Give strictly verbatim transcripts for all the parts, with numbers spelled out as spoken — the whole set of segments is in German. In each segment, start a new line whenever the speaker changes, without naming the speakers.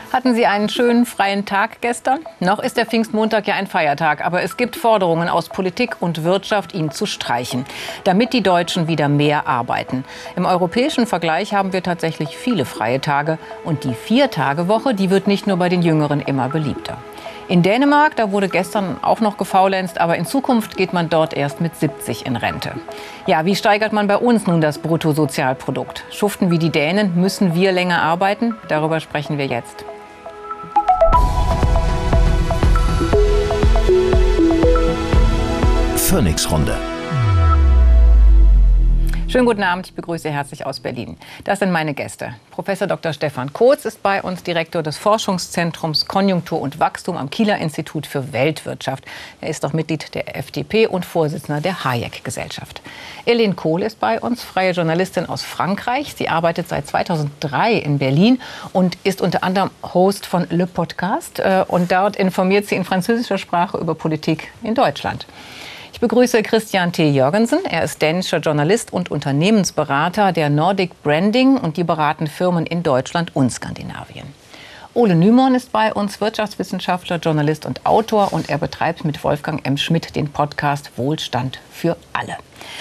Hatten Sie einen schönen freien Tag gestern? Noch ist der Pfingstmontag ja ein Feiertag, aber es gibt Forderungen aus Politik und Wirtschaft, ihn zu streichen, damit die Deutschen wieder mehr arbeiten. Im europäischen Vergleich haben wir tatsächlich viele freie Tage und die Vier-Tage-Woche, die wird nicht nur bei den Jüngeren immer beliebter. In Dänemark, da wurde gestern auch noch gefaulenzt, aber in Zukunft geht man dort erst mit siebzig in Rente. Ja, wie steigert man bei uns nun das Bruttosozialprodukt? Schuften wie die Dänen, müssen wir länger arbeiten? Darüber sprechen wir jetzt.
Phoenix-Runde.
Schönen guten Abend, ich begrüße herzlich aus Berlin. Das sind meine Gäste. Professor Doktor Stefan Kotz ist bei uns Direktor des Forschungszentrums Konjunktur und Wachstum am Kieler Institut für Weltwirtschaft. Er ist auch Mitglied der F D P und Vorsitzender der Hayek-Gesellschaft. Helene Kohl ist bei uns, freie Journalistin aus Frankreich. Sie arbeitet seit zweitausenddrei in Berlin und ist unter anderem Host von Le Podcast. Und dort informiert sie in französischer Sprache über Politik in Deutschland. Ich begrüße Christian T. Jørgensen. Er ist dänischer Journalist und Unternehmensberater der Nordic Branding und die beraten Firmen in Deutschland und Skandinavien. Ole Nymon ist bei uns, Wirtschaftswissenschaftler, Journalist und Autor, und er betreibt mit Wolfgang M. Schmidt den Podcast Wohlstand für alle.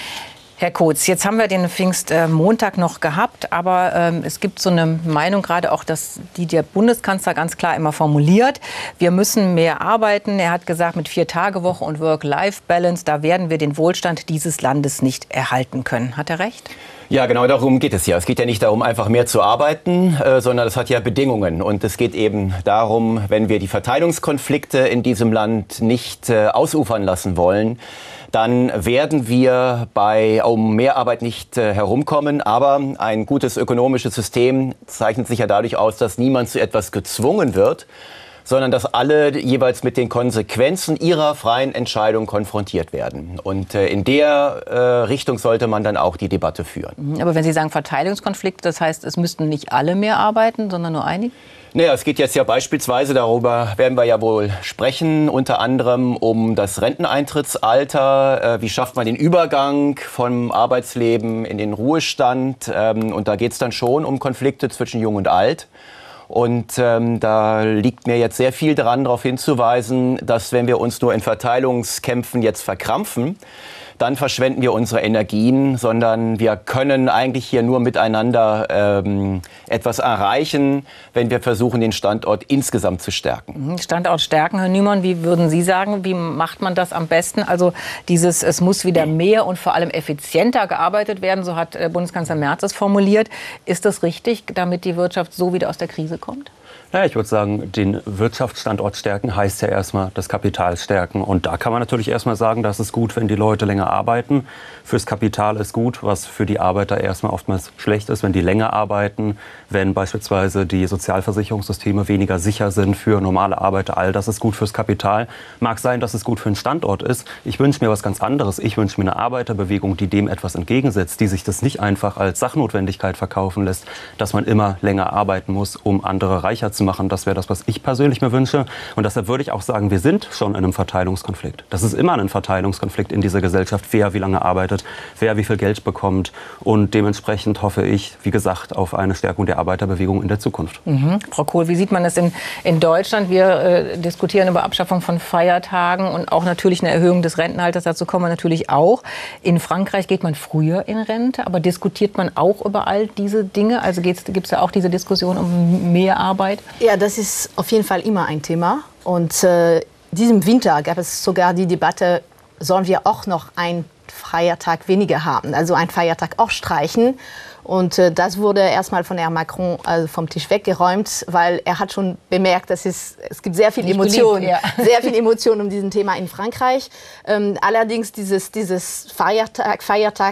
Herr Kotz, jetzt haben wir den Pfingstmontag noch gehabt, aber ähm, es gibt so eine Meinung, gerade auch, dass die der Bundeskanzler ganz klar immer formuliert, wir müssen mehr arbeiten. Er hat gesagt, mit Vier-Tage-Woche und Work-Life-Balance, da werden wir den Wohlstand dieses Landes nicht erhalten können. Hat er recht?
Ja, genau darum geht es ja. Es geht ja nicht darum, einfach mehr zu arbeiten, äh, sondern es hat ja Bedingungen. Und es geht eben darum, wenn wir die Verteilungskonflikte in diesem Land nicht äh, ausufern lassen wollen, dann werden wir bei um mehr Arbeit nicht äh, herumkommen. Aber ein gutes ökonomisches System zeichnet sich ja dadurch aus, dass niemand zu etwas gezwungen wird, sondern dass alle jeweils mit den Konsequenzen ihrer freien Entscheidung konfrontiert werden. Und äh, in der äh, Richtung sollte man dann auch die Debatte führen.
Aber wenn Sie sagen Verteilungskonflikte, das heißt, es müssten nicht alle mehr arbeiten, sondern nur einige?
Naja, es geht jetzt ja beispielsweise, darüber werden wir ja wohl sprechen, unter anderem um das Renteneintrittsalter. Äh, wie schafft man den Übergang vom Arbeitsleben in den Ruhestand? Ähm, und da geht es dann schon um Konflikte zwischen Jung und Alt. Und ähm, da liegt mir jetzt sehr viel daran, darauf hinzuweisen, dass wenn wir uns nur in Verteilungskämpfen jetzt verkrampfen, dann verschwenden wir unsere Energien, sondern wir können eigentlich hier nur miteinander ähm, etwas erreichen, wenn wir versuchen, den Standort insgesamt zu stärken.
Standort stärken, Herr Nymon, wie würden Sie sagen, wie macht man das am besten? Also dieses, es muss wieder mehr und vor allem effizienter gearbeitet werden, so hat Bundeskanzler Merz es formuliert. Ist das richtig, damit die Wirtschaft so wieder aus der Krise kommt?
Naja, ich würde sagen, den Wirtschaftsstandort stärken heißt ja erstmal das Kapital stärken. Und da kann man natürlich erstmal sagen, das ist gut, wenn die Leute länger arbeiten. Fürs Kapital ist gut, was für die Arbeiter erstmal oftmals schlecht ist, wenn die länger arbeiten, wenn beispielsweise die Sozialversicherungssysteme weniger sicher sind für normale Arbeiter. All das ist gut fürs Kapital. Mag sein, dass es gut für einen Standort ist. Ich wünsche mir was ganz anderes. Ich wünsche mir eine Arbeiterbewegung, die dem etwas entgegensetzt, die sich das nicht einfach als Sachnotwendigkeit verkaufen lässt, dass man immer länger arbeiten muss, um andere reicher zu machen. Das wäre das, was ich persönlich mir wünsche. Und deshalb würde ich auch sagen, wir sind schon in einem Verteilungskonflikt. Das ist immer ein Verteilungskonflikt in dieser Gesellschaft, wer wie lange arbeitet, wer wie viel Geld bekommt. Und dementsprechend hoffe ich, wie gesagt, auf eine Stärkung der Arbeiterbewegung in der Zukunft.
Mhm. Frau Kohl, wie sieht man das in, in Deutschland? Wir äh, diskutieren über Abschaffung von Feiertagen und auch natürlich eine Erhöhung des Rentenalters. Dazu kommen wir natürlich auch. In Frankreich geht man früher in Rente, aber diskutiert man auch über all diese Dinge? Also gibt es ja auch diese Diskussion um mehr Arbeit?
Ja, das ist auf jeden Fall immer ein Thema. Und äh, diesem Winter gab es sogar die Debatte, sollen wir auch noch einen Feiertag weniger haben, also einen Feiertag auch streichen. Und äh, das wurde erstmal von Herrn Macron also vom Tisch weggeräumt, weil er hat schon bemerkt, dass es, es gibt sehr viel Emotionen, ja. sehr viel Emotionen um diesen Thema in Frankreich. Ähm, allerdings dieses, dieses Feiertag, Feiertag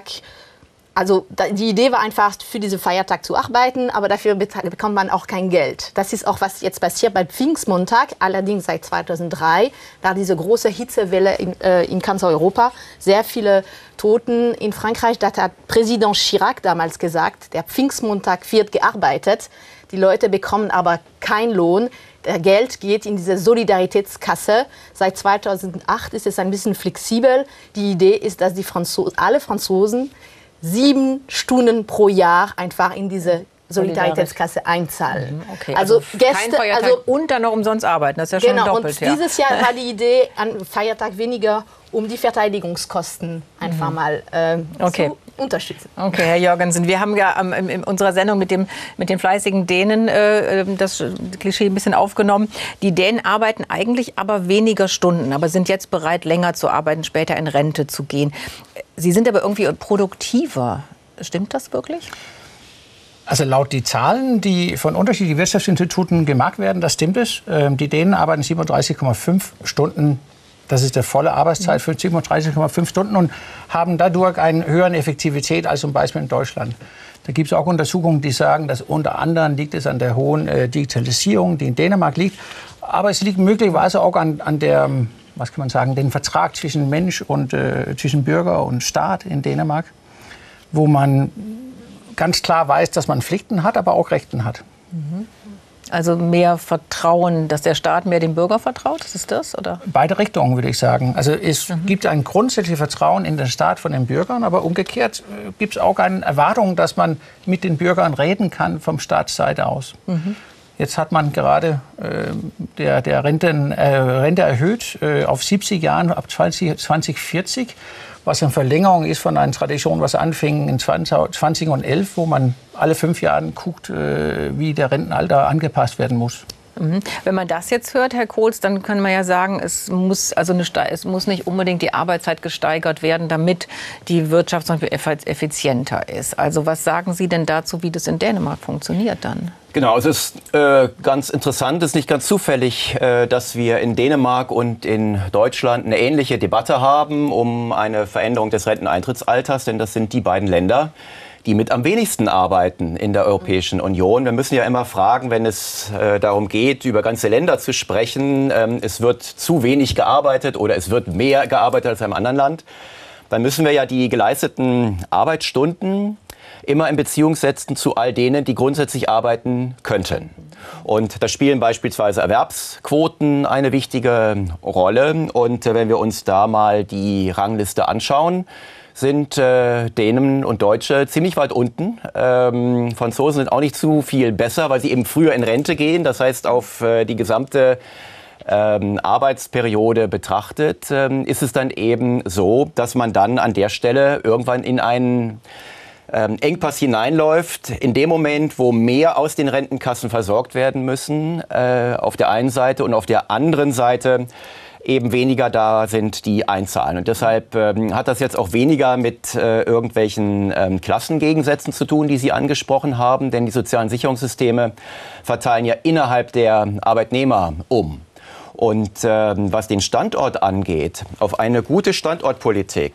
Also die Idee war einfach, für diesen Feiertag zu arbeiten, aber dafür bekommt man auch kein Geld. Das ist auch, was jetzt passiert bei Pfingstmontag, allerdings seit zweitausenddrei, war diese große Hitzewelle in, äh, in ganz Europa. Sehr viele Toten in Frankreich. Das hat Präsident Chirac damals gesagt, der Pfingstmontag wird gearbeitet. Die Leute bekommen aber keinen Lohn. Der Geld geht in diese Solidaritätskasse. Seit zweitausendacht ist es ein bisschen flexibel. Die Idee ist, dass die Franzosen, alle Franzosen sieben Stunden pro Jahr einfach in diese Solidaritätskasse einzahlen.
Okay,
also,
also
Gäste,
kein Feiertag
also,
und dann noch umsonst arbeiten, das ist ja schon
genau,
doppelt.
Und
ja.
dieses Jahr war die Idee, an Feiertag weniger, um die Verteidigungskosten einfach mhm. mal äh,
okay.
zu unterstützen.
Okay, Herr Jorgensen, wir haben ja ähm, in, in unserer Sendung mit, dem, mit den fleißigen Dänen äh, das Klischee ein bisschen aufgenommen. Die Dänen arbeiten eigentlich aber weniger Stunden, aber sind jetzt bereit, länger zu arbeiten, später in Rente zu gehen. Sie sind aber irgendwie produktiver. Stimmt das wirklich?
Also laut die Zahlen, die von unterschiedlichen Wirtschaftsinstituten gemacht werden, das stimmt es. Die Dänen arbeiten siebenunddreißig Komma fünf Stunden. Das ist der volle Arbeitszeit für siebenunddreißig Komma fünf Stunden und haben dadurch eine höhere Effektivität als zum Beispiel in Deutschland. Da gibt es auch Untersuchungen, die sagen, dass unter anderem liegt es an der hohen äh, Digitalisierung, die in Dänemark liegt. Aber es liegt möglicherweise auch an, an der, was kann man sagen, den Vertrag zwischen Mensch und äh, zwischen Bürger und Staat in Dänemark, wo man ganz klar weiß, dass man Pflichten hat, aber auch Rechten hat.
Also mehr Vertrauen, dass der Staat mehr dem Bürger vertraut? Ist es das? Oder?
Beide Richtungen, würde ich sagen. Also es mhm. gibt ein grundsätzliches Vertrauen in den Staat von den Bürgern, aber umgekehrt äh, gibt es auch eine Erwartung, dass man mit den Bürgern reden kann vom Staatsseite aus. Mhm. Jetzt hat man gerade äh, der, der Renten, äh, Rente erhöht äh, auf siebzig Jahren ab zwanzig vierzig. Was eine Verlängerung ist von einer Tradition, was anfing in zweitausendelf, wo man alle fünf Jahre guckt, wie der Rentenalter angepasst werden muss.
Wenn man das jetzt hört, Herr Kohls, dann kann man ja sagen, es muss, also eine, es muss nicht unbedingt die Arbeitszeit gesteigert werden, damit die Wirtschaft zum Beispiel effizienter ist. Also was sagen Sie denn dazu, wie das in Dänemark funktioniert dann?
Genau, es ist äh, ganz interessant, es ist nicht ganz zufällig, äh, dass wir in Dänemark und in Deutschland eine ähnliche Debatte haben um eine Veränderung des Renteneintrittsalters, denn das sind die beiden Länder, die mit am wenigsten arbeiten in der Europäischen Union. Wir müssen ja immer fragen, wenn es äh, darum geht, über ganze Länder zu sprechen, ähm, es wird zu wenig gearbeitet oder es wird mehr gearbeitet als in einem anderen Land, dann müssen wir ja die geleisteten Arbeitsstunden immer in Beziehung setzen zu all denen, die grundsätzlich arbeiten könnten. Und da spielen beispielsweise Erwerbsquoten eine wichtige Rolle. Und äh, wenn wir uns da mal die Rangliste anschauen, sind äh, Dänen und Deutsche ziemlich weit unten. Ähm, Franzosen sind auch nicht zu viel besser, weil sie eben früher in Rente gehen. Das heißt, auf äh, die gesamte ähm, Arbeitsperiode betrachtet, ähm, ist es dann eben so, dass man dann an der Stelle irgendwann in einen ähm, Engpass hineinläuft. In dem Moment, wo mehr aus den Rentenkassen versorgt werden müssen, äh, auf der einen Seite, und auf der anderen Seite eben weniger da sind, die einzahlen. Und deshalb ähm, hat das jetzt auch weniger mit äh, irgendwelchen ähm, Klassengegensätzen zu tun, die Sie angesprochen haben, denn die sozialen Sicherungssysteme verteilen ja innerhalb der Arbeitnehmer um. Und ähm, was den Standort angeht, auf eine gute Standortpolitik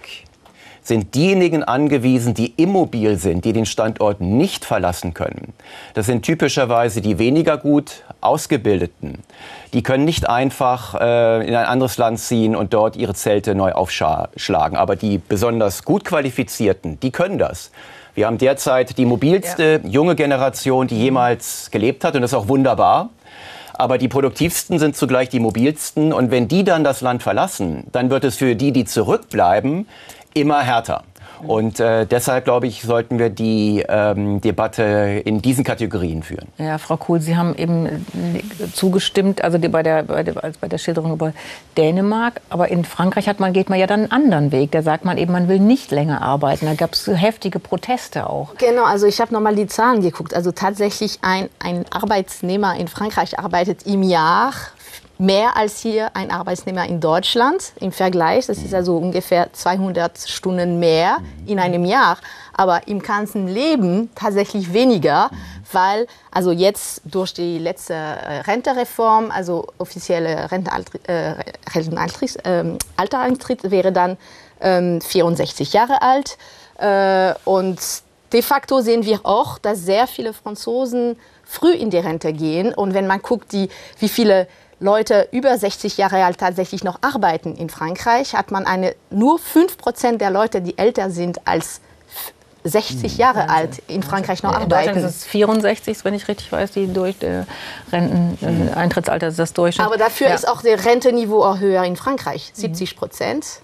sind diejenigen angewiesen, die immobil sind, die den Standort nicht verlassen können. Das sind typischerweise die weniger gut Ausgebildeten. Die können nicht einfach äh, in ein anderes Land ziehen und dort ihre Zelte neu aufschlagen. Aber die besonders gut Qualifizierten, die können das. Wir haben derzeit die mobilste ja. junge Generation, die jemals gelebt hat. Und das ist auch wunderbar. Aber die produktivsten sind zugleich die mobilsten. Und wenn die dann das Land verlassen, dann wird es für die, die zurückbleiben, immer härter. Und äh, deshalb, glaube ich, sollten wir die ähm, Debatte in diesen Kategorien führen.
Ja, Frau Kohl, Sie haben eben zugestimmt, also die, bei, der, bei, der, bei der Schilderung über Dänemark. Aber in Frankreich hat man, geht man ja dann einen anderen Weg. Da sagt man eben, man will nicht länger arbeiten. Da gab es heftige Proteste auch.
Genau, also ich habe nochmal die Zahlen geguckt. Also tatsächlich ein, ein Arbeitsnehmer in Frankreich arbeitet im Jahr mehr als hier ein Arbeitsnehmer in Deutschland im Vergleich. Das ist also ungefähr zweihundert Stunden mehr in einem Jahr. Aber im ganzen Leben tatsächlich weniger, weil also jetzt durch die letzte Rentereform, also offizielle Renteneintritt, äh, Renteneintritt, äh, Altereintritt wäre dann äh, vierundsechzig Jahre alt. Äh, und de facto sehen wir auch, dass sehr viele Franzosen früh in die Rente gehen. Und wenn man guckt, die, wie viele Leute über sechzig Jahre alt tatsächlich noch arbeiten in Frankreich, hat man eine, nur fünf Prozent der Leute, die älter sind als sechzig Jahre Wahnsinn. alt, in Frankreich noch
in
arbeiten.
In Deutschland ist es vierundsechzig, wenn ich richtig weiß, die durch der Renteneintrittsalter ist das Durchschnitt.
Aber dafür
ja.
ist auch das Renteniveau auch höher in Frankreich, siebzig Prozent.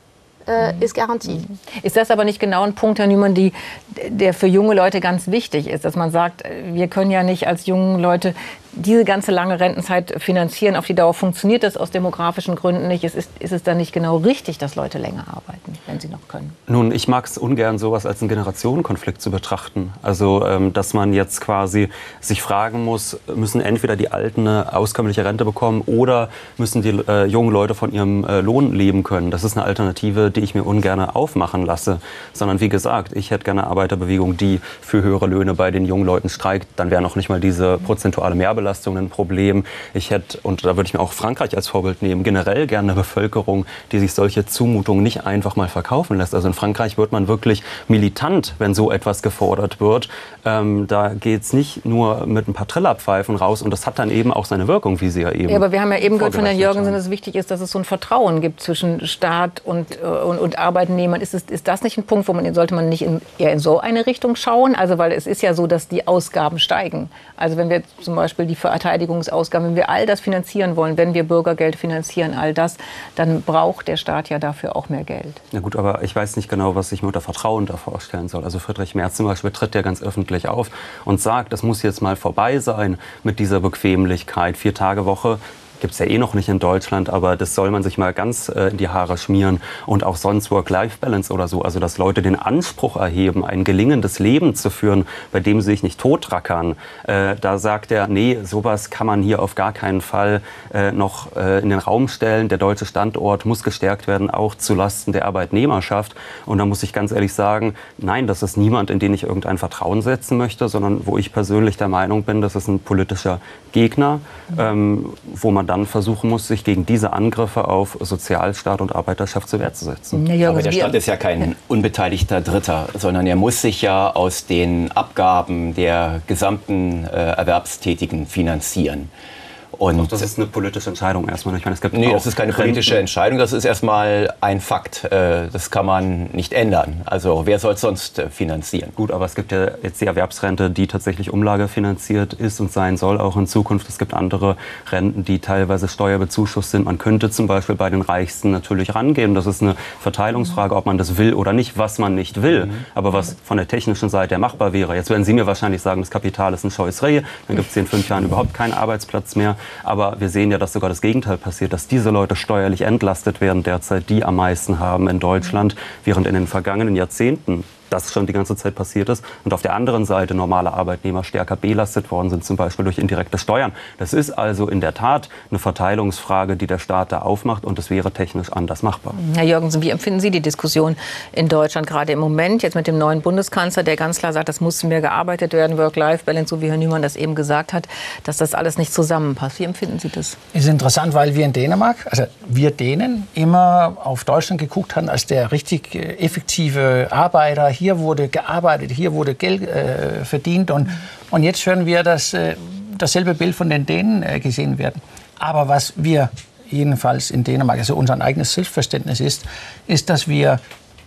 äh, ist Garantie.
Ist das aber nicht genau ein Punkt, Herr Nümann, die, der für junge Leute ganz wichtig ist, dass man sagt, wir können ja nicht als junge Leute diese ganze lange Rentenzeit finanzieren. Auf die Dauer funktioniert das aus demografischen Gründen nicht. Es ist, ist es dann nicht genau richtig, dass Leute länger arbeiten, wenn sie noch können?
Nun, ich mag es ungern, sowas als einen Generationenkonflikt zu betrachten. Also, ähm, dass man jetzt quasi sich fragen muss, müssen entweder die Alten eine auskömmliche Rente bekommen oder müssen die äh, jungen Leute von ihrem äh, Lohn leben können. Das ist eine Alternative, die ich mir ungern aufmachen lasse. Sondern wie gesagt, ich hätte gerne eine Arbeiterbewegung, die für höhere Löhne bei den jungen Leuten streikt. Dann wäre noch nicht mal diese prozentuale Mehrbelastung ein Problem. Ich hätte, und da würde ich mir auch Frankreich als Vorbild nehmen, generell gerne eine Bevölkerung, die sich solche Zumutungen nicht einfach mal verkaufen lässt. Also in Frankreich wird man wirklich militant, wenn so etwas gefordert wird. Ähm, da geht es nicht nur mit ein paar Trillerpfeifen raus und das hat dann eben auch seine Wirkung, wie Sie ja eben.
Ja, aber wir haben ja eben gehört von Herrn Jürgensen, dass es wichtig ist, dass es so ein Vertrauen gibt zwischen Staat und, und, und Arbeitnehmern. Ist, es, ist das nicht ein Punkt, wo man, sollte man nicht in, eher in so eine Richtung schauen? Also, weil es ist ja so, dass die Ausgaben steigen. Also wenn wir zum Beispiel die Verteidigungsausgaben, wenn wir all das finanzieren wollen, wenn wir Bürgergeld finanzieren, all das, dann braucht der Staat ja dafür auch mehr Geld.
Ja gut, aber ich weiß nicht genau, was ich mir unter Vertrauen da vorstellen soll. Also Friedrich Merz zum Beispiel tritt ja ganz öffentlich auf und sagt, das muss jetzt mal vorbei sein mit dieser Bequemlichkeit. Vier-Tage-Woche gibt es ja eh noch nicht in Deutschland, aber das soll man sich mal ganz äh, in die Haare schmieren. Und auch sonst Work-Life-Balance oder so. Also dass Leute den Anspruch erheben, ein gelingendes Leben zu führen, bei dem sie sich nicht totrackern. Äh, da sagt er, nee, sowas kann man hier auf gar keinen Fall äh, noch äh, in den Raum stellen. Der deutsche Standort muss gestärkt werden, auch zulasten der Arbeitnehmerschaft. Und da muss ich ganz ehrlich sagen, nein, das ist niemand, in den ich irgendein Vertrauen setzen möchte, sondern wo ich persönlich der Meinung bin, das ist ein politischer Gegner, ähm, wo man dann versuchen muss, sich gegen diese Angriffe auf Sozialstaat und Arbeiterschaft zur Wehr zu setzen.
Ja, aber der Staat ist ja kein unbeteiligter Dritter, sondern er muss sich ja aus den Abgaben der gesamten äh, Erwerbstätigen finanzieren. Und
Doch, das ist eine politische Entscheidung erstmal. Ich meine, es gibt
nee, das ist keine politische
Renten.
Entscheidung, das ist erstmal ein Fakt. Das kann man nicht ändern. Also wer soll es sonst finanzieren?
Gut, aber es gibt ja jetzt die Erwerbsrente, die tatsächlich umlagefinanziert ist und sein soll, auch in Zukunft. Es gibt andere Renten, die teilweise steuerbezuschusst sind. Man könnte zum Beispiel bei den Reichsten natürlich rangehen. Das ist eine Verteilungsfrage, ob man das will oder nicht, was man nicht will. Mhm. Aber was von der technischen Seite her machbar wäre. Jetzt werden Sie mir wahrscheinlich sagen, das Kapital ist ein scheues Reh. Dann gibt es in fünf Jahren überhaupt keinen Arbeitsplatz mehr. Aber wir sehen ja, dass sogar das Gegenteil passiert, dass diese Leute steuerlich entlastet werden derzeit, die am meisten haben in Deutschland, während in den vergangenen Jahrzehnten das schon die ganze Zeit passiert ist. Und auf der anderen Seite normale Arbeitnehmer stärker belastet worden sind, zum Beispiel durch indirekte Steuern. Das ist also in der Tat eine Verteilungsfrage, die der Staat da aufmacht. Und das wäre technisch anders machbar.
Herr Jürgensen, wie empfinden Sie die Diskussion in Deutschland gerade im Moment, jetzt mit dem neuen Bundeskanzler, der ganz klar sagt, das muss mehr gearbeitet werden, Work-Life-Balance, so wie Herr Nümann das eben gesagt hat, dass das alles nicht zusammenpasst. Wie empfinden Sie das?
Es ist interessant, weil wir in Dänemark, also wir Dänen, immer auf Deutschland geguckt haben als der richtig effektive Arbeiter. Hier wurde gearbeitet, hier wurde Geld äh, verdient und, und jetzt hören wir, dass äh, dasselbe Bild von den Dänen äh, gesehen werden. Aber was wir jedenfalls in Dänemark, also unser eigenes Selbstverständnis ist, ist, dass wir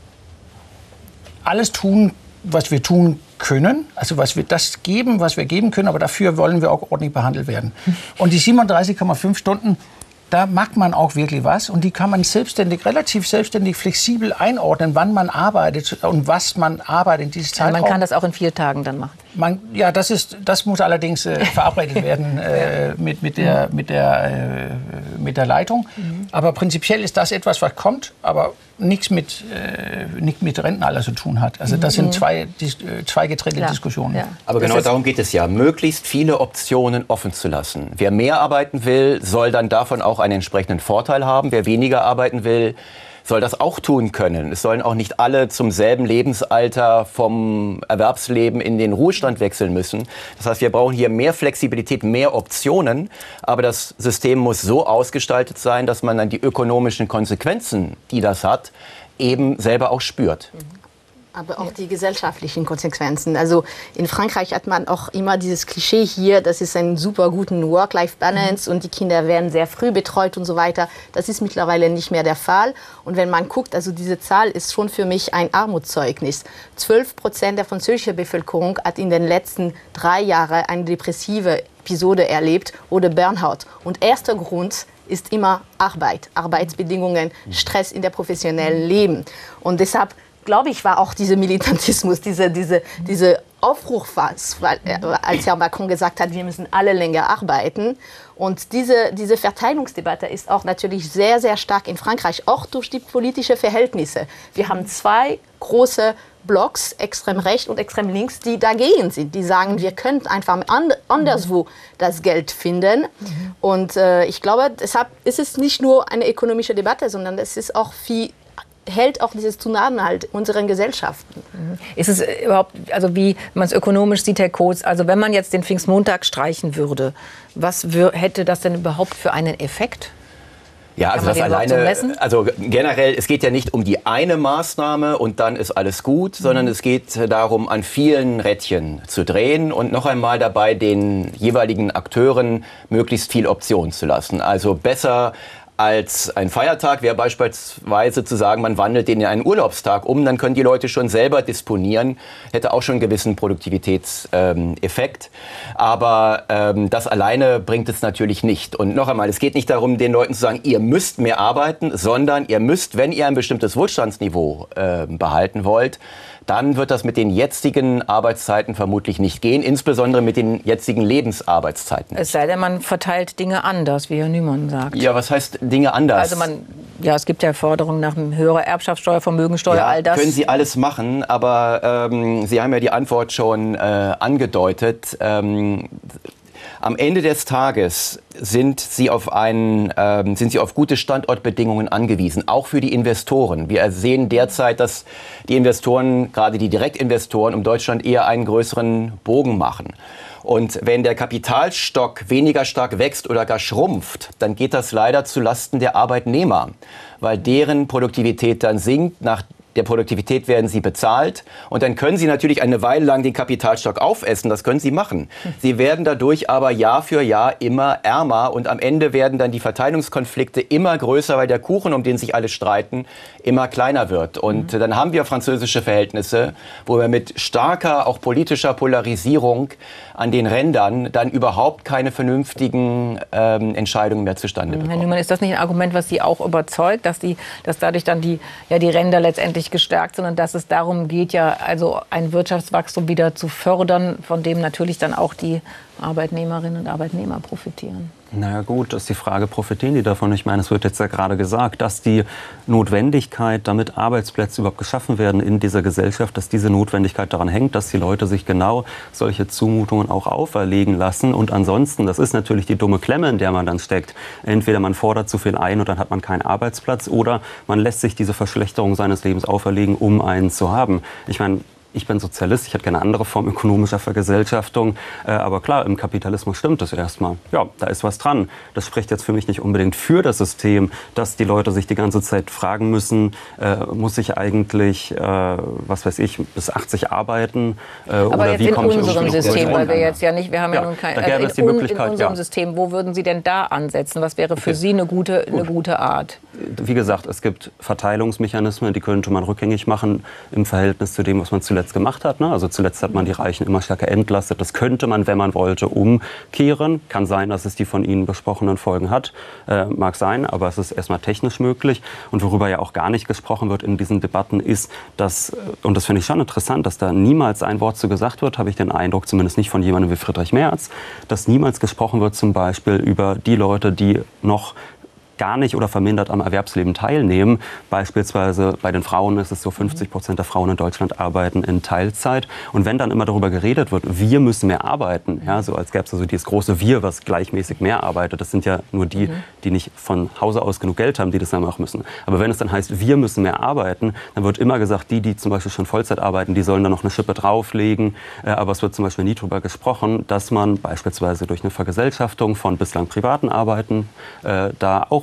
alles tun, was wir tun können, also was wir das geben, was wir geben können, aber dafür wollen wir auch ordentlich behandelt werden. Und die siebenunddreißig Komma fünf Stunden, da macht man auch wirklich was und die kann man selbstständig, relativ selbstständig, flexibel einordnen, wann man arbeitet und was man arbeitet in diesem Zeitraum.
Man kann das auch in vier Tagen dann machen.
Man, ja, das, ist, das muss allerdings äh, verabredet werden äh, mit, mit, der, mit, der, äh, mit der Leitung. Mhm. Aber prinzipiell ist das etwas, was kommt, aber nichts mit, äh, nicht mit Rentenalter zu tun hat. Also das mhm. sind zwei, die, zwei getrennte ja. Diskussionen. Ja.
Aber genau das darum geht es ja, möglichst viele Optionen offen zu lassen. Wer mehr arbeiten will, soll dann davon auch einen entsprechenden Vorteil haben. Wer weniger arbeiten will, soll das auch tun können. Es sollen auch nicht alle zum selben Lebensalter vom Erwerbsleben in den Ruhestand wechseln müssen. Das heißt, wir brauchen hier mehr Flexibilität, mehr Optionen. Aber das System muss so ausgestaltet sein, dass man dann die ökonomischen Konsequenzen, die das hat, eben selber auch spürt.
Aber auch die gesellschaftlichen Konsequenzen. Also in Frankreich hat man auch immer dieses Klischee hier, das ist ein super guten Work-Life-Balance mhm. und die Kinder werden sehr früh betreut und so weiter. Das ist mittlerweile nicht mehr der Fall. Und wenn man guckt, also diese Zahl ist schon für mich ein Armutszeugnis. zwölf Prozent der französischen Bevölkerung hat in den letzten drei Jahren eine depressive Episode erlebt oder Burnout. Und erster Grund ist immer Arbeit, Arbeitsbedingungen, Stress in der professionellen Leben. Und deshalb glaube ich, war auch dieser Militantismus, diese, diese, diese Aufruf, weil, als Herr Macron gesagt hat, wir müssen alle länger arbeiten. Und diese, diese Verteilungsdebatte ist auch natürlich sehr, sehr stark in Frankreich, auch durch die politischen Verhältnisse. Wir haben zwei große Blocks, extrem rechts und extrem links, die dagegen sind. Die sagen, wir können einfach anderswo das Geld finden. Und äh, ich glaube, deshalb ist es nicht nur eine ökonomische Debatte, sondern es ist auch viel hält auch dieses Zusammenhalt unseren Gesellschaften.
Ist es überhaupt, also wie man es ökonomisch sieht, Herr Kotz, also wenn man jetzt den Pfingstmontag streichen würde, was wür- hätte das denn überhaupt für einen Effekt?
Ja, also das alleine, also generell, es geht ja nicht um die eine Maßnahme und dann ist alles gut, mhm. sondern es geht darum, an vielen Rädchen zu drehen und noch einmal dabei den jeweiligen Akteuren möglichst viel Option zu lassen. Also besser als ein Feiertag wäre beispielsweise zu sagen, man wandelt den in einen Urlaubstag um, dann können die Leute schon selber disponieren, hätte auch schon einen gewissen Produktivitätseffekt. Ähm, Aber ähm, das alleine bringt es natürlich nicht. Und noch einmal, es geht nicht darum, den Leuten zu sagen, ihr müsst mehr arbeiten, sondern ihr müsst, wenn ihr ein bestimmtes Wohlstandsniveau äh, behalten wollt, dann wird das mit den jetzigen Arbeitszeiten vermutlich nicht gehen, insbesondere mit den jetzigen Lebensarbeitszeiten.
Es sei denn, man verteilt Dinge anders, wie Herr Nümann sagt.
Ja, was heißt Dinge anders?
Also man, ja, es gibt ja Forderungen nach höherer Erbschaftssteuer, Vermögensteuer,
ja,
all das.
Können Sie alles machen, aber ähm, Sie haben ja die Antwort schon äh, angedeutet. Ähm, Am Ende des Tages sind Sie auf einen, ähm, sind Sie auf gute Standortbedingungen angewiesen, auch für die Investoren. Wir sehen derzeit, dass die Investoren, gerade die Direktinvestoren, um Deutschland eher einen größeren Bogen machen. Und wenn der Kapitalstock weniger stark wächst oder gar schrumpft, dann geht das leider zu Lasten der Arbeitnehmer, weil deren Produktivität dann sinkt. Nach der Produktivität werden sie bezahlt und dann können sie natürlich eine Weile lang den Kapitalstock aufessen, das können sie machen. Sie werden dadurch aber Jahr für Jahr immer ärmer und am Ende werden dann die Verteilungskonflikte immer größer, weil der Kuchen, um den sich alle streiten, immer kleiner wird. Und mhm. dann haben wir französische Verhältnisse, wo wir mit starker, auch politischer Polarisierung an den Rändern dann überhaupt keine vernünftigen ähm, Entscheidungen mehr zustande bekommen.
Herr Nümann, ist das nicht ein Argument, was Sie auch überzeugt, dass, die, dass dadurch dann die, ja, die Ränder letztendlich gestärkt sind und dass es darum geht, ja also ein Wirtschaftswachstum wieder zu fördern, von dem natürlich dann auch die Arbeitnehmerinnen und Arbeitnehmer profitieren?
Naja gut, ist die Frage, profitieren die davon? Ich meine, es wird jetzt ja gerade gesagt, dass die Notwendigkeit, damit Arbeitsplätze überhaupt geschaffen werden in dieser Gesellschaft, dass diese Notwendigkeit daran hängt, dass die Leute sich genau solche Zumutungen auch auferlegen lassen. Und ansonsten, das ist natürlich die dumme Klemme, in der man dann steckt. Entweder man fordert zu viel ein und dann hat man keinen Arbeitsplatz oder man lässt sich diese Verschlechterung seines Lebens auferlegen, um einen zu haben. Ich meine, ich bin Sozialist, ich hätte gerne eine andere Form ökonomischer Vergesellschaftung. Äh, aber klar, im Kapitalismus stimmt das erstmal. Ja, da ist was dran. Das spricht jetzt für mich nicht unbedingt für das System, dass die Leute sich die ganze Zeit fragen müssen, äh, muss ich eigentlich, äh, was weiß ich, bis achtzig arbeiten? Äh,
aber
oder
jetzt
wie
in
komme ich
unserem System, weil wir jetzt ja nicht, wir haben ja, ja nun kein,
da gäbe
also
es die
in,
Möglichkeit,
in unserem
ja.
System, wo würden Sie denn da ansetzen? Was wäre für okay. Sie eine gute, eine gute Art?
Wie gesagt, es gibt Verteilungsmechanismen, die könnte man rückgängig machen im Verhältnis zu dem, was man zuletzt gemacht hat. Ne? Also zuletzt hat man die Reichen immer stärker entlastet. Das könnte man, wenn man wollte, umkehren. Kann sein, dass es die von Ihnen besprochenen Folgen hat. Äh, mag sein, aber es ist erstmal technisch möglich. Und worüber ja auch gar nicht gesprochen wird in diesen Debatten ist, dass, und das finde ich schon interessant, dass da niemals ein Wort zu gesagt wird, habe ich den Eindruck, zumindest nicht von jemandem wie Friedrich Merz, dass niemals gesprochen wird zum Beispiel über die Leute, die noch gar nicht oder vermindert am Erwerbsleben teilnehmen. Beispielsweise bei den Frauen ist es so, fünfzig Prozent der Frauen in Deutschland arbeiten in Teilzeit. Und wenn dann immer darüber geredet wird, wir müssen mehr arbeiten, ja, so als gäbe es also dieses große Wir, was gleichmäßig mehr arbeitet. Das sind ja nur die, mhm. die nicht von Hause aus genug Geld haben, die das dann machen müssen. Aber wenn es dann heißt, wir müssen mehr arbeiten, dann wird immer gesagt, die, die zum Beispiel schon Vollzeit arbeiten, die sollen da noch eine Schippe drauflegen. Aber es wird zum Beispiel nie darüber gesprochen, dass man beispielsweise durch eine Vergesellschaftung von bislang privaten Arbeiten äh, da auch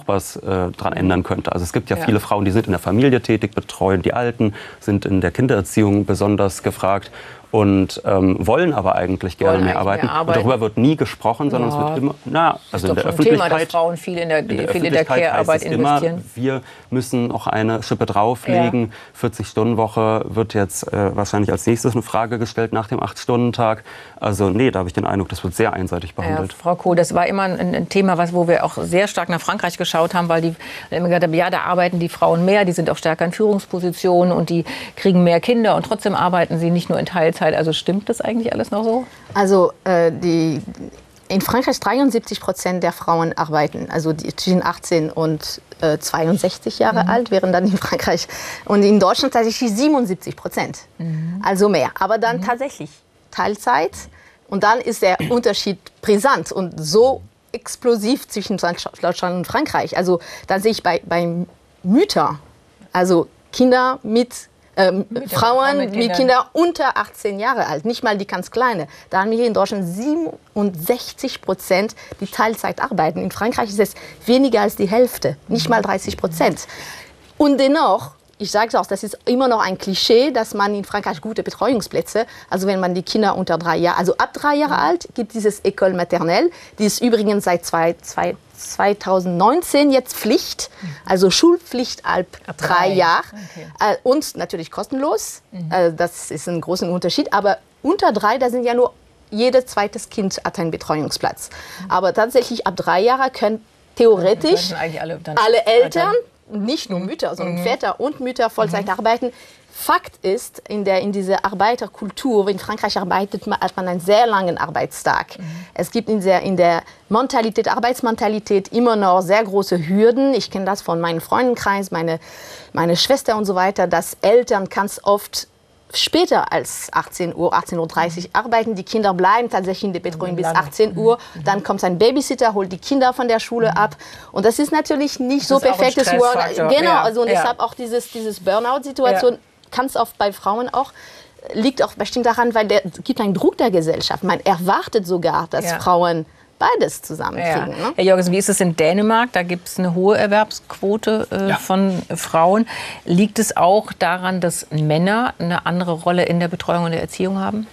noch was äh, dran ändern könnte. Also es gibt ja, ja viele Frauen, die sind in der Familie tätig, betreuen die Alten, sind in der Kindererziehung besonders gefragt und ähm, wollen aber eigentlich gerne mehr, eigentlich arbeiten. mehr arbeiten. Und darüber wird nie gesprochen, sondern ja. es wird immer, na, also in der Öffentlichkeit,
Thema, dass Frauen viel in der, in der, viel in der Care-Arbeit investieren.
Immer, wir müssen noch eine Schippe drauflegen. Ja. vierzig-Stunden-Woche wird jetzt äh, wahrscheinlich als nächstes eine Frage gestellt nach dem acht-Stunden-Tag. Also nee, da habe ich den Eindruck, das wird sehr einseitig behandelt.
Ja, Frau Kohl, das war immer ein, ein Thema, was, wo wir auch sehr stark nach Frankreich geschaut haben, weil die immer gesagt haben, ja, da arbeiten die Frauen mehr, die sind auch stärker in Führungspositionen und die kriegen mehr Kinder und trotzdem arbeiten sie nicht nur in Teilzeit. Also stimmt das eigentlich alles noch so?
Also äh, die, in Frankreich dreiundsiebzig Prozent der Frauen arbeiten, also die zwischen achtzehn und äh, zweiundsechzig Jahre mhm. alt wären dann in Frankreich. Und in Deutschland tatsächlich siebenundsiebzig Prozent, mhm. also mehr. Aber dann mhm. tatsächlich Teilzeit und dann ist der Unterschied brisant und so explosiv zwischen Deutschland und Frankreich. Also dann sehe ich bei, bei Mütter, also Kinder mit Ähm, Frauen mit, mit Kindern unter achtzehn Jahre alt, nicht mal die ganz kleine. Da haben wir hier in Deutschland siebenundsechzig Prozent, die Teilzeit arbeiten. In Frankreich ist es weniger als die Hälfte, nicht mal dreißig Prozent. Und dennoch, ich sage es auch, das ist immer noch ein Klischee, dass man in Frankreich gute Betreuungsplätze, also wenn man die Kinder unter drei Jahre, also ab drei Jahre alt, gibt dieses École maternelle, die ist übrigens seit zwei, zwei, zweitausendneunzehn jetzt Pflicht, also Schulpflicht ab drei Jahren okay. und natürlich kostenlos, mhm. das ist ein großer Unterschied, aber unter drei, da sind ja nur jedes zweites Kind hat einen Betreuungsplatz. Mhm. Aber tatsächlich ab drei Jahren können theoretisch alle, alle Eltern, nicht nur Mütter, sondern mhm. Väter und Mütter Vollzeit mhm. arbeiten. Fakt ist, in, der, in dieser Arbeiterkultur, in Frankreich arbeitet man, hat man einen sehr langen Arbeitstag. Mhm. Es gibt in der, in der Mentalität, Arbeitsmentalität immer noch sehr große Hürden. Ich kenne das von meinem Freundenkreis, meine, meine Schwester und so weiter, dass Eltern ganz oft später als achtzehn Uhr, achtzehn Uhr dreißig arbeiten. Die Kinder bleiben tatsächlich in der Betreuung bis achtzehn Uhr. Dann kommt ein Babysitter, holt die Kinder von der Schule mhm. ab. Und das ist natürlich nicht das so perfektes Work. Genau, ja. also und ja. deshalb auch dieses, dieses Burnout-Situation. Ja. Ganz oft bei Frauen auch, liegt auch bestimmt daran, weil der gibt einen Druck der Gesellschaft. Man erwartet sogar, dass ja. Frauen beides zusammenkriegen.
Ja.
Ne?
Herr Jorgensen, wie ist es in Dänemark? Da gibt es eine hohe Erwerbsquote äh, ja. von Frauen. Liegt es auch daran, dass Männer eine andere Rolle in der Betreuung und der Erziehung haben?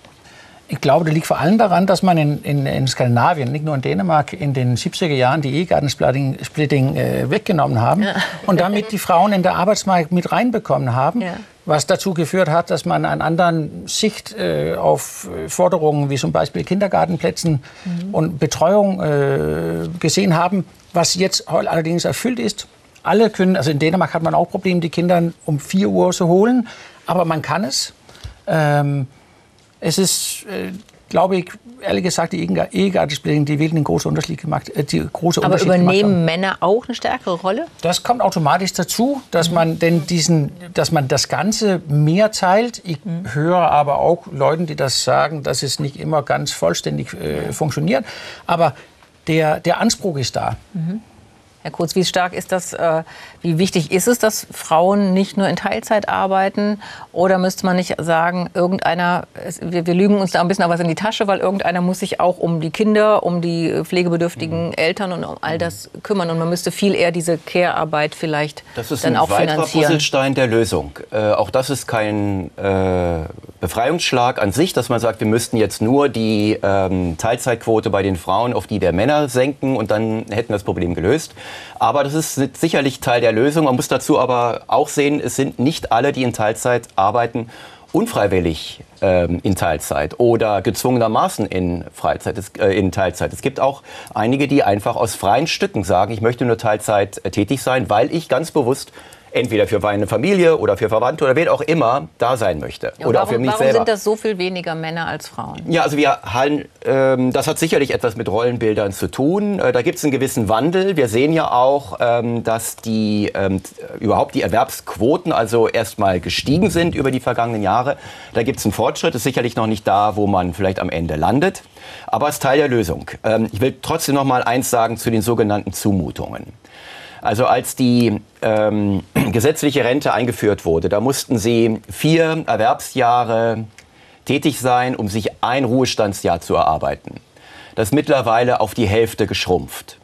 Ich glaube, das liegt vor allem daran, dass man in, in, in Skandinavien, nicht nur in Dänemark, in den siebziger Jahren die Ehegattensplitting äh, weggenommen haben ja. und damit die Frauen in den Arbeitsmarkt mit reinbekommen haben, ja. was dazu geführt hat, dass man eine andere Sicht äh, auf Forderungen wie zum Beispiel Kindergartenplätzen mhm. und Betreuung äh, gesehen haben, was jetzt allerdings erfüllt ist. Alle können, also in Dänemark hat man auch Probleme, die Kinder um vier Uhr zu holen, aber man kann es. Ähm, Es ist, äh, glaube ich, ehrlich gesagt, die Ehegattensplitting, die wirklich einen großen Unterschied gemacht, äh, die große
Aber
Unterschied
übernehmen Männer auch eine stärkere Rolle?
Das kommt automatisch dazu, dass mhm. man denn diesen, dass man das Ganze mehr teilt. Ich mhm. höre aber auch Leuten, die das sagen, dass es nicht immer ganz vollständig äh, funktioniert. Aber der, der Anspruch ist da.
Mhm. Herr Kurz, wie stark ist das, äh, wie wichtig ist es, dass Frauen nicht nur in Teilzeit arbeiten? Oder müsste man nicht sagen, irgendeiner, wir, wir lügen uns da ein bisschen was in die Tasche, weil irgendeiner muss sich auch um die Kinder, um die pflegebedürftigen mhm. Eltern und um all das kümmern. Und man müsste viel eher diese Care-Arbeit vielleicht dann auch finanzieren.
Das ist ein weiterer Puzzlestein der Lösung. Äh, auch das ist kein äh, Befreiungsschlag an sich, dass man sagt, wir müssten jetzt nur die ähm, Teilzeitquote bei den Frauen auf die der Männer senken und dann hätten wir das Problem gelöst. Aber das ist sicherlich Teil der Lösung. Man muss dazu aber auch sehen, es sind nicht alle, die in Teilzeit arbeiten, unfreiwillig ähm, in Teilzeit oder gezwungenermaßen in, Freizeit, äh, in Teilzeit. Es gibt auch einige, die einfach aus freien Stücken sagen, ich möchte nur Teilzeit äh, tätig sein, weil ich ganz bewusst entweder für meine Familie oder für Verwandte oder wen auch immer da sein möchte.
Ja,
oder
warum,
auch für mich
warum
selber.
Sind das so viel weniger Männer als Frauen?
Ja, also wir halten, ähm, das hat sicherlich etwas mit Rollenbildern zu tun. Äh, da gibt es einen gewissen Wandel. Wir sehen ja auch, ähm, dass die ähm, überhaupt die Erwerbsquoten also erstmal gestiegen sind über die vergangenen Jahre. Da gibt es einen Fortschritt. Ist sicherlich noch nicht da, wo man vielleicht am Ende landet. Aber es ist Teil der Lösung. Ähm, ich will trotzdem noch mal eins sagen zu den sogenannten Zumutungen. Also als die ähm, gesetzliche Rente eingeführt wurde, da mussten sie vier Erwerbsjahre tätig sein, um sich ein Ruhestandsjahr zu erarbeiten. Das ist mittlerweile auf die Hälfte geschrumpft.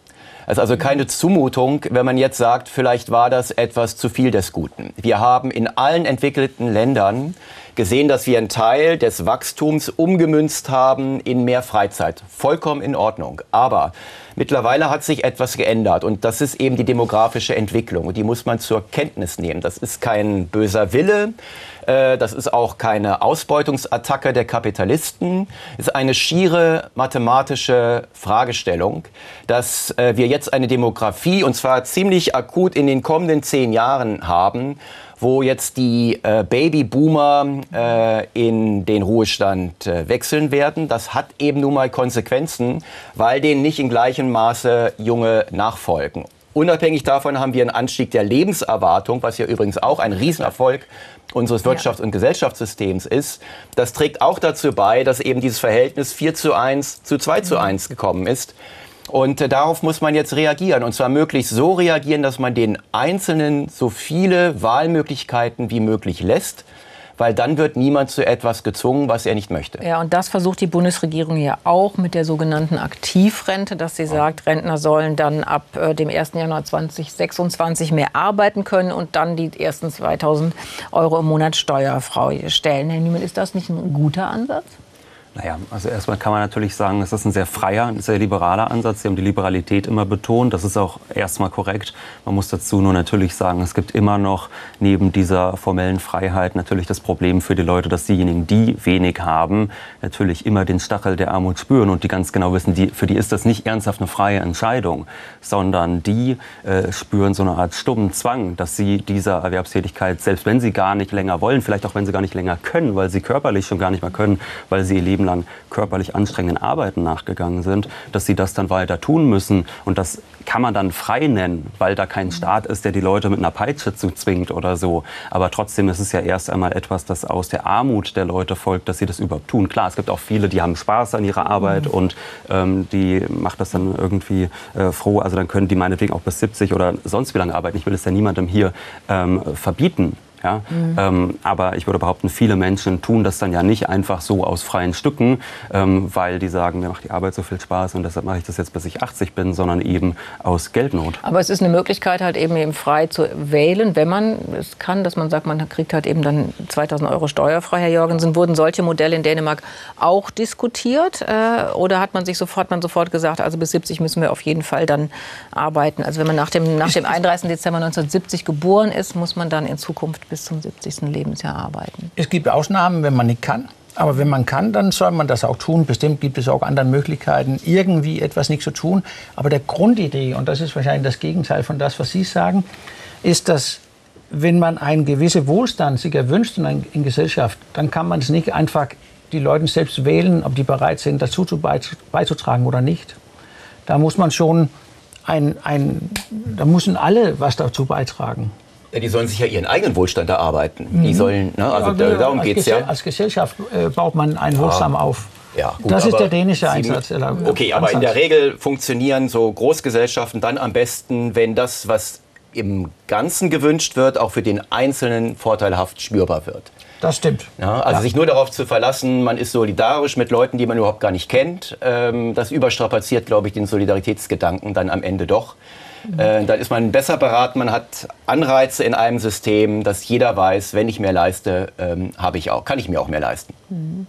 Es ist also keine Zumutung, wenn man jetzt sagt, vielleicht war das etwas zu viel des Guten. Wir haben in allen entwickelten Ländern gesehen, dass wir einen Teil des Wachstums umgemünzt haben in mehr Freizeit. Vollkommen in Ordnung. Aber mittlerweile hat sich etwas geändert und das ist eben die demografische Entwicklung und die muss man zur Kenntnis nehmen. Das ist kein böser Wille, äh, das ist auch keine Ausbeutungsattacke der Kapitalisten. Es ist eine schiere mathematische Fragestellung, dass äh, wir jetzt eine Demografie und zwar ziemlich akut in den kommenden zehn Jahren haben, wo jetzt die äh, Babyboomer äh, in den Ruhestand äh, wechseln werden. Das hat eben nun mal Konsequenzen, weil denen nicht in gleichem Maße junge nachfolgen. Unabhängig davon haben wir einen Anstieg der Lebenserwartung, was ja übrigens auch ein Riesenerfolg unseres Wirtschafts- und Gesellschaftssystems ist. Das trägt auch dazu bei, dass eben dieses Verhältnis vier zu eins zu zwei zu eins gekommen ist. Und äh, darauf muss man jetzt reagieren. Und zwar möglichst so reagieren, dass man den Einzelnen so viele Wahlmöglichkeiten wie möglich lässt. Weil dann wird niemand zu etwas gezwungen, was er nicht möchte.
Ja, und das versucht die Bundesregierung ja auch mit der sogenannten Aktivrente, dass sie sagt, Rentner sollen dann ab äh, dem ersten Januar zweitausendsechsundzwanzig mehr arbeiten können und dann die ersten zweitausend Euro im Monat steuerfrei stellen. Herr Niemann, ist das nicht ein guter Ansatz?
Naja, also erstmal kann man natürlich sagen, das ist ein sehr freier, ein sehr liberaler Ansatz. Sie haben die Liberalität immer betont. Das ist auch erstmal korrekt. Man muss dazu nur natürlich sagen, es gibt immer noch neben dieser formellen Freiheit natürlich das Problem für die Leute, dass diejenigen, die wenig haben, natürlich immer den Stachel der Armut spüren und die ganz genau wissen, die, für die ist das nicht ernsthaft eine freie Entscheidung, sondern die äh, spüren so eine Art stummen Zwang, dass sie dieser Erwerbstätigkeit, selbst wenn sie gar nicht länger wollen, vielleicht auch wenn sie gar nicht länger können, weil sie körperlich schon gar nicht mehr können, weil sie ihr Leben lang körperlich anstrengenden Arbeiten nachgegangen sind, dass sie das dann weiter tun müssen. Und das kann man dann frei nennen, weil da kein Staat ist, der die Leute mit einer Peitsche zwingt oder so. Aber trotzdem ist es ja erst einmal etwas, das aus der Armut der Leute folgt, dass sie das überhaupt tun. Klar, es gibt auch viele, die haben Spaß an ihrer Arbeit mhm. und ähm, die macht das dann irgendwie äh, froh. Also dann können die meinetwegen auch bis siebzig oder sonst wie lange arbeiten. Ich will es ja niemandem hier ähm, verbieten. Ja, mhm. ähm, aber ich würde behaupten, viele Menschen tun das dann ja nicht einfach so aus freien Stücken, ähm, weil die sagen, mir macht die Arbeit so viel Spaß und deshalb mache ich das jetzt, bis ich achtzig bin, sondern eben aus Geldnot.
Aber es ist eine Möglichkeit, halt eben, eben frei zu wählen, wenn man es kann, dass man sagt, man kriegt halt eben dann zweitausend Euro steuerfrei. Herr Jorgensen, wurden solche Modelle in Dänemark auch diskutiert? Äh, oder hat man sich sofort, man sofort gesagt, also bis siebzig müssen wir auf jeden Fall dann arbeiten? Also wenn man nach dem, nach dem einunddreißigsten Dezember neunzehnhundertsiebzig geboren ist, muss man dann in Zukunft bis zum siebzigsten Lebensjahr arbeiten.
Es gibt Ausnahmen, wenn man nicht kann. Aber wenn man kann, dann soll man das auch tun. Bestimmt gibt es auch andere Möglichkeiten, irgendwie etwas nicht zu tun. Aber der Grundidee, und das ist wahrscheinlich das Gegenteil von das, was Sie sagen, ist, dass wenn man einen gewissen Wohlstand sich erwünscht in einer Gesellschaft, dann kann man es nicht einfach die Leute selbst wählen, ob die bereit sind, dazu beizutragen oder nicht. Da muss man schon ein, ein, da müssen alle was dazu beitragen.
Ja, die sollen sich ja ihren eigenen Wohlstand erarbeiten. Die sollen, ne, also ja, darum geht es ja.
Als Gesellschaft äh, baut man einen Wohlstand ja. auf.
Ja, gut,
das ist der dänische Einsatz.
Okay, aber in der Regel funktionieren so Großgesellschaften dann am besten, wenn das, was im Ganzen gewünscht wird, auch für den Einzelnen vorteilhaft spürbar wird.
Das stimmt.
Ja, also ja. sich nur darauf zu verlassen, man ist solidarisch mit Leuten, die man überhaupt gar nicht kennt, ähm, das überstrapaziert, glaube ich, den Solidaritätsgedanken dann am Ende doch. Mhm. Äh, dann ist man besser beraten, man hat Anreize in einem System, dass jeder weiß, wenn ich mehr leiste, ähm, habe ich auch, kann ich mir auch mehr leisten.
Mhm.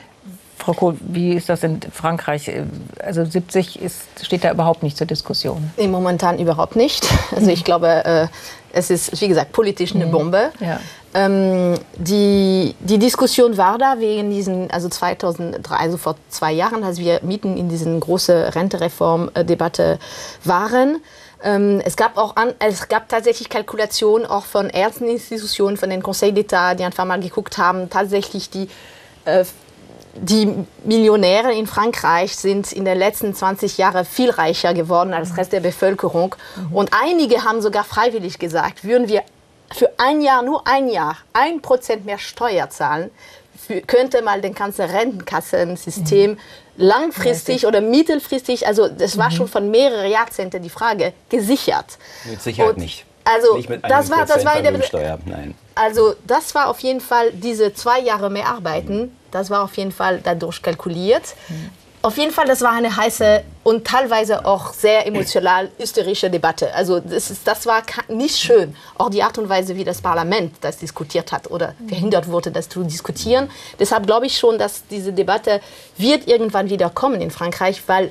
Frau Kohl, wie ist das in Frankreich? Also siebzig ist, steht da überhaupt nicht zur Diskussion?
Momentan überhaupt nicht. Also ich glaube, äh, es ist, wie gesagt, politisch eine Bombe. Ja. Ähm, die, die Diskussion war da wegen diesen, also zweitausenddrei, also vor zwei Jahren, als wir mitten in diesen großen Rentereform-Debatte waren. Ähm, es gab auch an, es gab tatsächlich Kalkulationen auch von Ärzteninstitutionen, von den Conseil d'État, die einfach mal geguckt haben, tatsächlich die äh, Die Millionäre in Frankreich sind in den letzten zwanzig Jahren viel reicher geworden als der Rest der Bevölkerung. Mhm. Und einige haben sogar freiwillig gesagt, würden wir für ein Jahr, nur ein Jahr, ein Prozent mehr Steuer zahlen, für, könnte mal den ganzen Rentenkassensystem mhm. langfristig oder mittelfristig, also das war mhm. schon von mehreren Jahrzehnten die Frage, gesichert.
Mit Sicherheit
Und
nicht.
Also
nicht mit
das war, das war der,
Nein.
Also das war auf jeden Fall diese zwei Jahre mehr Arbeiten. Das war auf jeden Fall dadurch kalkuliert. Auf jeden Fall, das war eine heiße und teilweise auch sehr emotional hysterische Debatte. Also das, ist, das war nicht schön. Auch die Art und Weise, wie das Parlament das diskutiert hat oder verhindert wurde, das zu diskutieren. Deshalb glaube ich schon, dass diese Debatte wird irgendwann wieder kommen in Frankreich, weil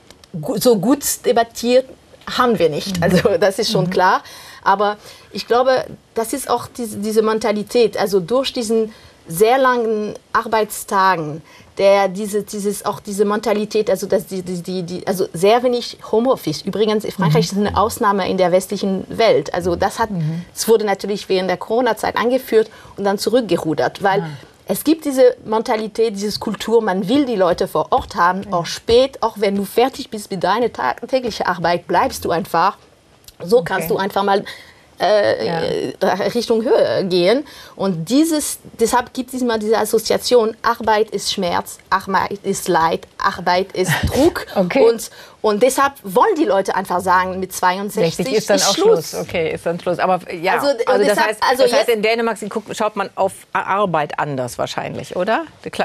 so gut debattiert haben wir nicht. Also das ist schon klar. Aber ich glaube, das ist auch diese, diese Mentalität. Also durch diesen sehr langen Arbeitstagen, der diese, dieses, auch diese Mentalität, also, dass die, die, die, also sehr wenig Homeoffice. Übrigens, Frankreich mhm. ist eine Ausnahme in der westlichen Welt. Also das hat, mhm. es wurde natürlich während der Corona-Zeit eingeführt und dann zurückgerudert, weil ja. es gibt diese Mentalität, diese Kultur, man will die Leute vor Ort haben, ja. auch spät, auch wenn du fertig bist mit deiner täglichen Arbeit, bleibst du einfach. So okay. kannst du einfach mal Äh, ja. Richtung Höhe gehen. Und dieses, deshalb gibt es immer diese Assoziation, Arbeit ist Schmerz, Arbeit ist Leid, Arbeit ist Druck. okay. und, und deshalb wollen die Leute einfach sagen, mit zweiundsechzig
ist dann
ist
auch
Schluss.
Schluss. Okay, ist dann Schluss. Aber ja,
also,
also das,
deshalb,
heißt,
also
das heißt, in Dänemark schaut man auf Arbeit anders wahrscheinlich, oder?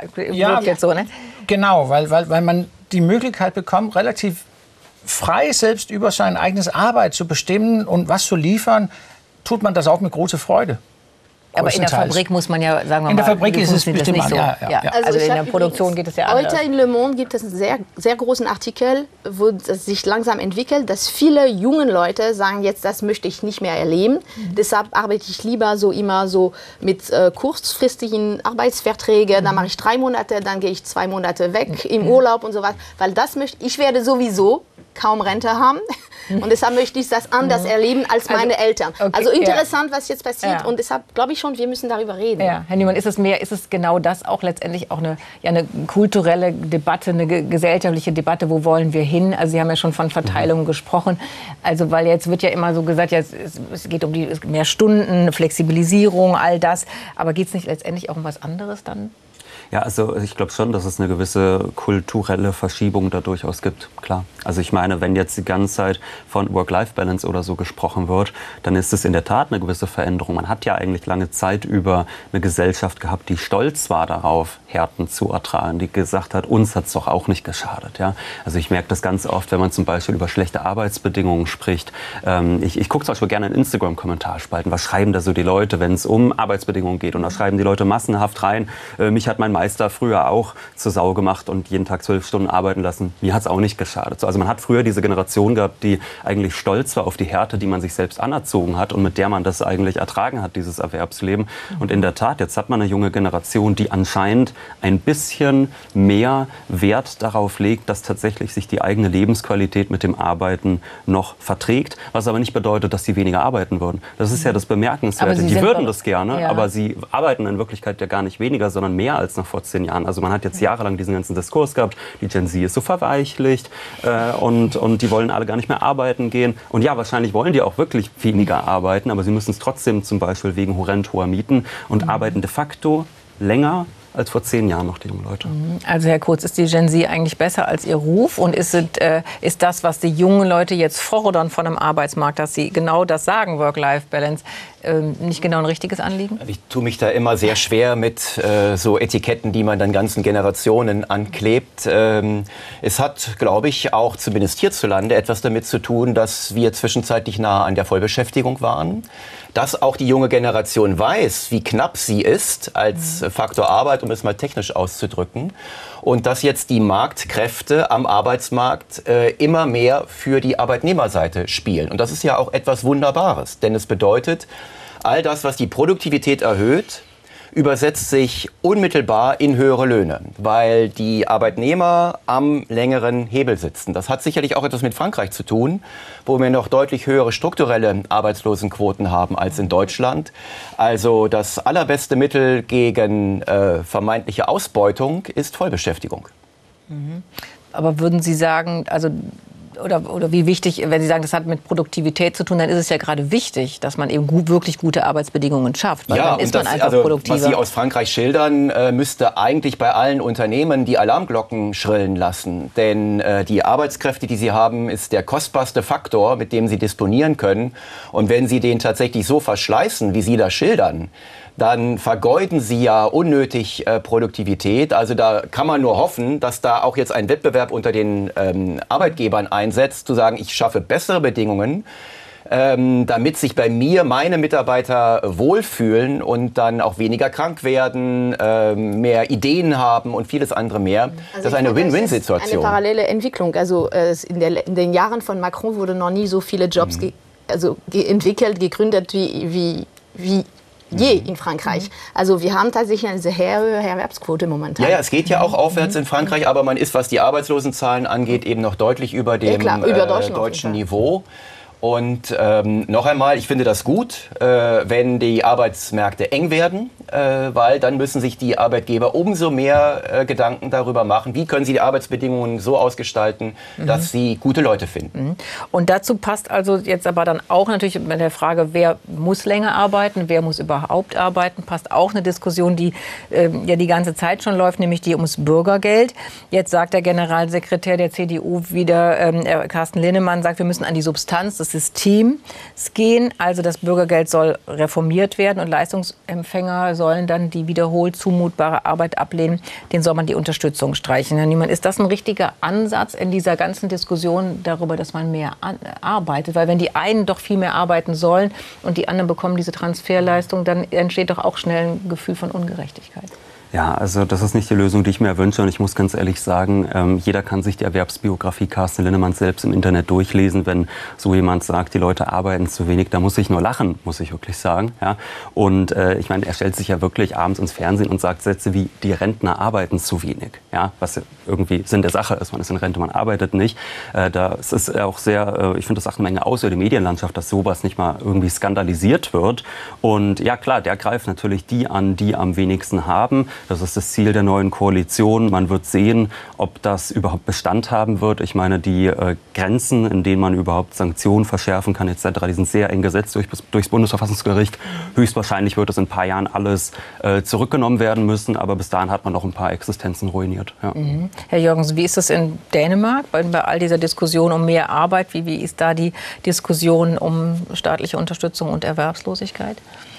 Ja,
jetzt so, ne?
Genau, weil, weil, weil man die Möglichkeit bekommt, relativ frei selbst über seine eigene Arbeit zu bestimmen und was zu liefern, tut man das auch mit großer Freude.
Aber in der Fabrik muss man ja, sagen wir mal,
in der Fabrik ist es bestimmt
nicht so.
Ja, ja, ja.
Also,
also in der Produktion geht es ja anders.
Heute in Le Monde gibt es einen sehr, sehr großen Artikel, wo es sich langsam entwickelt, dass viele junge Leute sagen, jetzt das möchte ich nicht mehr erleben. Mhm. Deshalb arbeite ich lieber so immer so mit äh, kurzfristigen Arbeitsverträgen. Mhm. Dann mache ich drei Monate, dann gehe ich zwei Monate weg im mhm. Urlaub und so was. Weil das möchte ich werde sowieso kaum Rente haben. Und deshalb möchte ich das anders mhm. erleben als meine also, Eltern. Okay, also interessant, ja. was jetzt passiert. Ja. Und deshalb glaube ich schon, wir müssen darüber reden.
Ja. Herr Niemann, ist es mehr, ist es genau das auch letztendlich auch eine, ja, eine kulturelle Debatte, eine ge gesellschaftliche Debatte, wo wollen wir hin? Also Sie haben ja schon von Verteilung mhm. gesprochen. Also weil jetzt wird ja immer so gesagt, ja, es, es geht um die mehr Stunden, Flexibilisierung, all das. Aber geht es nicht letztendlich auch um was anderes dann?
Ja, also ich glaube schon, dass es eine gewisse kulturelle Verschiebung da durchaus gibt, klar. Also ich meine, wenn jetzt die ganze Zeit von Work-Life-Balance oder so gesprochen wird, dann ist es in der Tat eine gewisse Veränderung. Man hat ja eigentlich lange Zeit über eine Gesellschaft gehabt, die stolz war darauf, Härten zu ertragen, die gesagt hat, uns hat es doch auch nicht geschadet. Ja? Also ich merke das ganz oft, wenn man zum Beispiel über schlechte Arbeitsbedingungen spricht. Ähm, ich ich gucke zum Beispiel gerne in Instagram-Kommentarspalten, was schreiben da so die Leute, wenn es um Arbeitsbedingungen geht. Und da schreiben die Leute massenhaft rein, äh, mich hat mein Meister früher auch zur Sau gemacht und jeden Tag zwölf Stunden arbeiten lassen. Mir hat es auch nicht geschadet. Also man hat früher diese Generation gehabt, die eigentlich stolz war auf die Härte, die man sich selbst anerzogen hat und mit der man das eigentlich ertragen hat, dieses Erwerbsleben. Und in der Tat, jetzt hat man eine junge Generation, die anscheinend ein bisschen mehr Wert darauf legt, dass tatsächlich sich die eigene Lebensqualität mit dem Arbeiten noch verträgt, was aber nicht bedeutet, dass sie weniger arbeiten würden. Das ist ja das Bemerkenswerte. Die würden das gerne, ja. aber sie arbeiten in Wirklichkeit ja gar nicht weniger, sondern mehr als noch vor zehn Jahren. Also man hat jetzt jahrelang diesen ganzen Diskurs gehabt, die Gen Z ist so verweichlicht äh, und, und die wollen alle gar nicht mehr arbeiten gehen. Und ja, wahrscheinlich wollen die auch wirklich weniger arbeiten, aber sie müssen es trotzdem zum Beispiel wegen horrend hoher Mieten und mhm. arbeiten de facto länger als vor zehn Jahren noch die jungen Leute.
Also Herr Kurz, ist die Gen Z eigentlich besser als ihr Ruf? Und ist, es, äh, ist das, was die jungen Leute jetzt fordern von einem Arbeitsmarkt, dass sie genau das sagen, Work-Life-Balance, äh, nicht genau ein richtiges Anliegen?
Ich tue mich da immer sehr schwer mit äh, so Etiketten, die man dann ganzen Generationen anklebt. Ähm, es hat, glaube ich, auch zumindest hierzulande etwas damit zu tun, dass wir zwischenzeitlich nah an der Vollbeschäftigung waren. Dass auch die junge Generation weiß, wie knapp sie ist als Faktor Arbeit, um es mal technisch auszudrücken. Und dass jetzt die Marktkräfte am Arbeitsmarkt äh, immer mehr für die Arbeitnehmerseite spielen. Und das ist ja auch etwas Wunderbares, denn es bedeutet, all das, was die Produktivität erhöht, übersetzt sich unmittelbar in höhere Löhne, weil die Arbeitnehmer am längeren Hebel sitzen. Das hat sicherlich auch etwas mit Frankreich zu tun, wo wir noch deutlich höhere strukturelle Arbeitslosenquoten haben als in Deutschland. Also das allerbeste Mittel gegen äh, vermeintliche Ausbeutung ist Vollbeschäftigung.
Mhm. Aber würden Sie sagen, also oder, oder wie wichtig, wenn Sie sagen, das hat mit Produktivität zu tun, dann ist es ja gerade wichtig, dass man eben gut, wirklich gute Arbeitsbedingungen schafft. Weil
ja,
dann ist
und das,
man einfach
also,
produktiver.
was Sie aus Frankreich schildern, äh, müsste eigentlich bei allen Unternehmen die Alarmglocken schrillen lassen. Denn äh, die Arbeitskräfte, die Sie haben, ist der kostbarste Faktor, mit dem Sie disponieren können. Und wenn Sie den tatsächlich so verschleißen, wie Sie das schildern, dann vergeuden Sie ja unnötig äh, Produktivität. Also da kann man nur hoffen, dass da auch jetzt ein Wettbewerb unter den ähm, Arbeitgebern einsetzt, zu sagen, ich schaffe bessere Bedingungen, ähm, damit sich bei mir meine Mitarbeiter wohlfühlen und dann auch weniger krank werden, ähm, mehr Ideen haben und vieles andere mehr. Also das ist eine Win-Win-Situation.
Eine parallele Entwicklung. Also äh, in, der, in den Jahren von Macron wurden noch nie so viele Jobs mhm. ge, also ge entwickelt, gegründet wie, wie, wie je in Frankreich. Also wir haben tatsächlich eine sehr hohe Erwerbsquote momentan.
Ja, ja, es geht ja auch aufwärts in Frankreich, aber man ist, was die Arbeitslosenzahlen angeht, eben noch deutlich über dem ja, klar, über äh, deutschen Niveau. Und ähm, noch einmal, ich finde das gut, äh, wenn die Arbeitsmärkte eng werden, äh, weil dann müssen sich die Arbeitgeber umso mehr äh, Gedanken darüber machen, wie können sie die Arbeitsbedingungen so ausgestalten, mhm. dass sie gute Leute finden.
Mhm. Und dazu passt also jetzt aber dann auch natürlich mit der Frage, wer muss länger arbeiten, wer muss überhaupt arbeiten, passt auch eine Diskussion, die äh, ja die ganze Zeit schon läuft, nämlich die ums Bürgergeld. Jetzt sagt der Generalsekretär der C D U wieder, äh, Carsten Linnemann sagt, wir müssen an die Substanz des Systems gehen. Also das Bürgergeld soll reformiert werden und Leistungsempfänger sollen dann die wiederholt zumutbare Arbeit ablehnen. Den soll man die Unterstützung streichen. Herr Niemann, ist das ein richtiger Ansatz in dieser ganzen Diskussion darüber, dass man mehr arbeitet? Weil wenn die einen doch viel mehr arbeiten sollen und die anderen bekommen diese Transferleistung, dann entsteht doch auch schnell ein Gefühl von Ungerechtigkeit.
Ja, also das ist nicht die Lösung, die ich mir wünsche. Und ich muss ganz ehrlich sagen, ähm, jeder kann sich die Erwerbsbiografie Carsten Linnemanns selbst im Internet durchlesen. Wenn so jemand sagt, die Leute arbeiten zu wenig, da muss ich nur lachen, muss ich wirklich sagen. Ja? Und äh, ich meine, er stellt sich ja wirklich abends ins Fernsehen und sagt Sätze wie, die Rentner arbeiten zu wenig. Ja? Was irgendwie Sinn der Sache ist. Man ist in Rente, man arbeitet nicht. Äh, da es ist auch sehr, äh, ich finde, das sagt eine Menge aus über die Medienlandschaft, dass sowas nicht mal irgendwie skandalisiert wird. Und ja klar, der greift natürlich die an, die am wenigsten haben. Das ist das Ziel der neuen Koalition. Man wird sehen, ob das überhaupt Bestand haben wird. Ich meine, die äh, Grenzen, in denen man überhaupt Sanktionen verschärfen kann et cetera, die sind sehr eng gesetzt durch, durchs Bundesverfassungsgericht. Höchstwahrscheinlich wird es in ein paar Jahren alles äh, zurückgenommen werden müssen. Aber bis dahin hat man noch ein paar Existenzen ruiniert. Ja.
Mhm. Herr Jørgensen, wie ist das in Dänemark bei, bei all dieser Diskussion um mehr Arbeit? Wie, wie ist da die Diskussion um staatliche Unterstützung und Erwerbslosigkeit?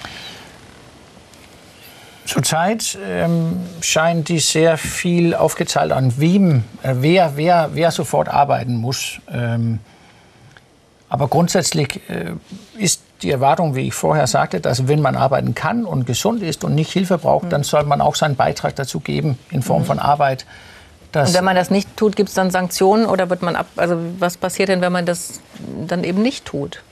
Zurzeit ähm, scheint die sehr viel aufgeteilt an wem, äh, wer, wer, wer sofort arbeiten muss. Ähm, aber grundsätzlich äh, ist die Erwartung, wie ich vorher sagte, dass wenn man arbeiten kann und gesund ist und nicht Hilfe braucht, mhm. dann soll man auch seinen Beitrag dazu geben in Form mhm. von Arbeit.
Und wenn man das nicht tut, gibt es dann Sanktionen oder wird man ab? Also was passiert denn, wenn man das dann eben nicht tut?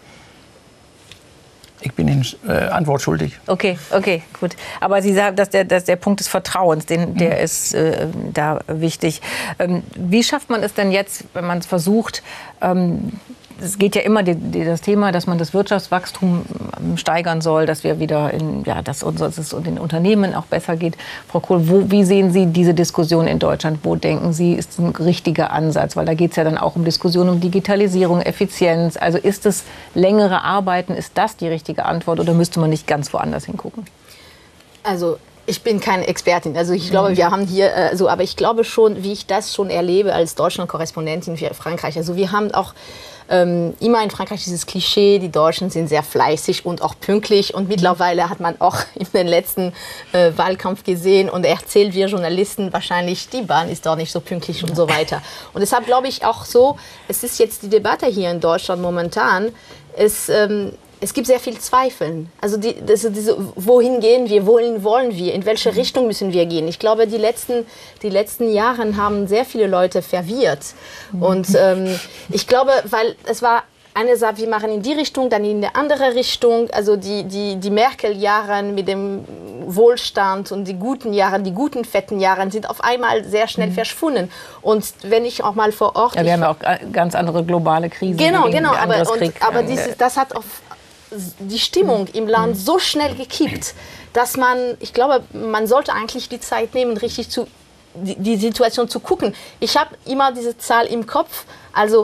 Ich bin Ihnen äh, Antwort schuldig.
Okay, okay, gut. Aber Sie sagen, dass der, dass der Punkt des Vertrauens, den, der mhm. ist äh, da wichtig. Ähm, wie schafft man es denn jetzt, wenn man es versucht, ähm, es geht ja immer die, die, das Thema, dass man das Wirtschaftswachstum steigern soll, dass wir wieder in, ja, dass uns, dass es den Unternehmen auch besser geht. Frau Kohl, wo, wie sehen Sie diese Diskussion in Deutschland? Wo denken Sie, ist ein richtiger Ansatz? Weil da geht es ja dann auch um Diskussionen um Digitalisierung, Effizienz. Also ist es längere Arbeiten, ist das die richtige Antwort oder müsste man nicht ganz woanders hingucken?
Also ich bin keine Expertin, also ich glaube, wir haben hier, äh, so, aber ich glaube schon, wie ich das schon erlebe als Deutschland-Korrespondentin für Frankreich. Also wir haben auch ähm, immer in Frankreich dieses Klischee, die Deutschen sind sehr fleißig und auch pünktlich. Und mittlerweile hat man auch in den letzten äh, Wahlkampf gesehen und erzählt wir Journalisten wahrscheinlich, die Bahn ist doch nicht so pünktlich und so weiter. Und deshalb glaube ich auch so, es ist jetzt die Debatte hier in Deutschland momentan, es ähm, Es gibt sehr viel Zweifel. Also die, das, diese, wohin gehen wir, wohin wollen wir, in welche Richtung müssen wir gehen? Ich glaube, die letzten, die letzten Jahre haben sehr viele Leute verwirrt. Und ähm, ich glaube, weil es war eine Sache, wir machen in die Richtung, dann in eine andere Richtung. Also die, die, die Merkel-Jahre mit dem Wohlstand und die guten Jahre, die guten, fetten Jahre sind auf einmal sehr schnell mhm. verschwunden. Und wenn ich auch mal vor Ort...
Ja, wir haben ja auch ganz andere globale Krisen.
Genau, genau. Aber, und, aber dieses, das hat auf die Stimmung im Land so schnell gekippt, dass man, ich glaube, man sollte eigentlich die Zeit nehmen, richtig zu, die, die Situation zu gucken. Ich habe immer diese Zahl im Kopf, also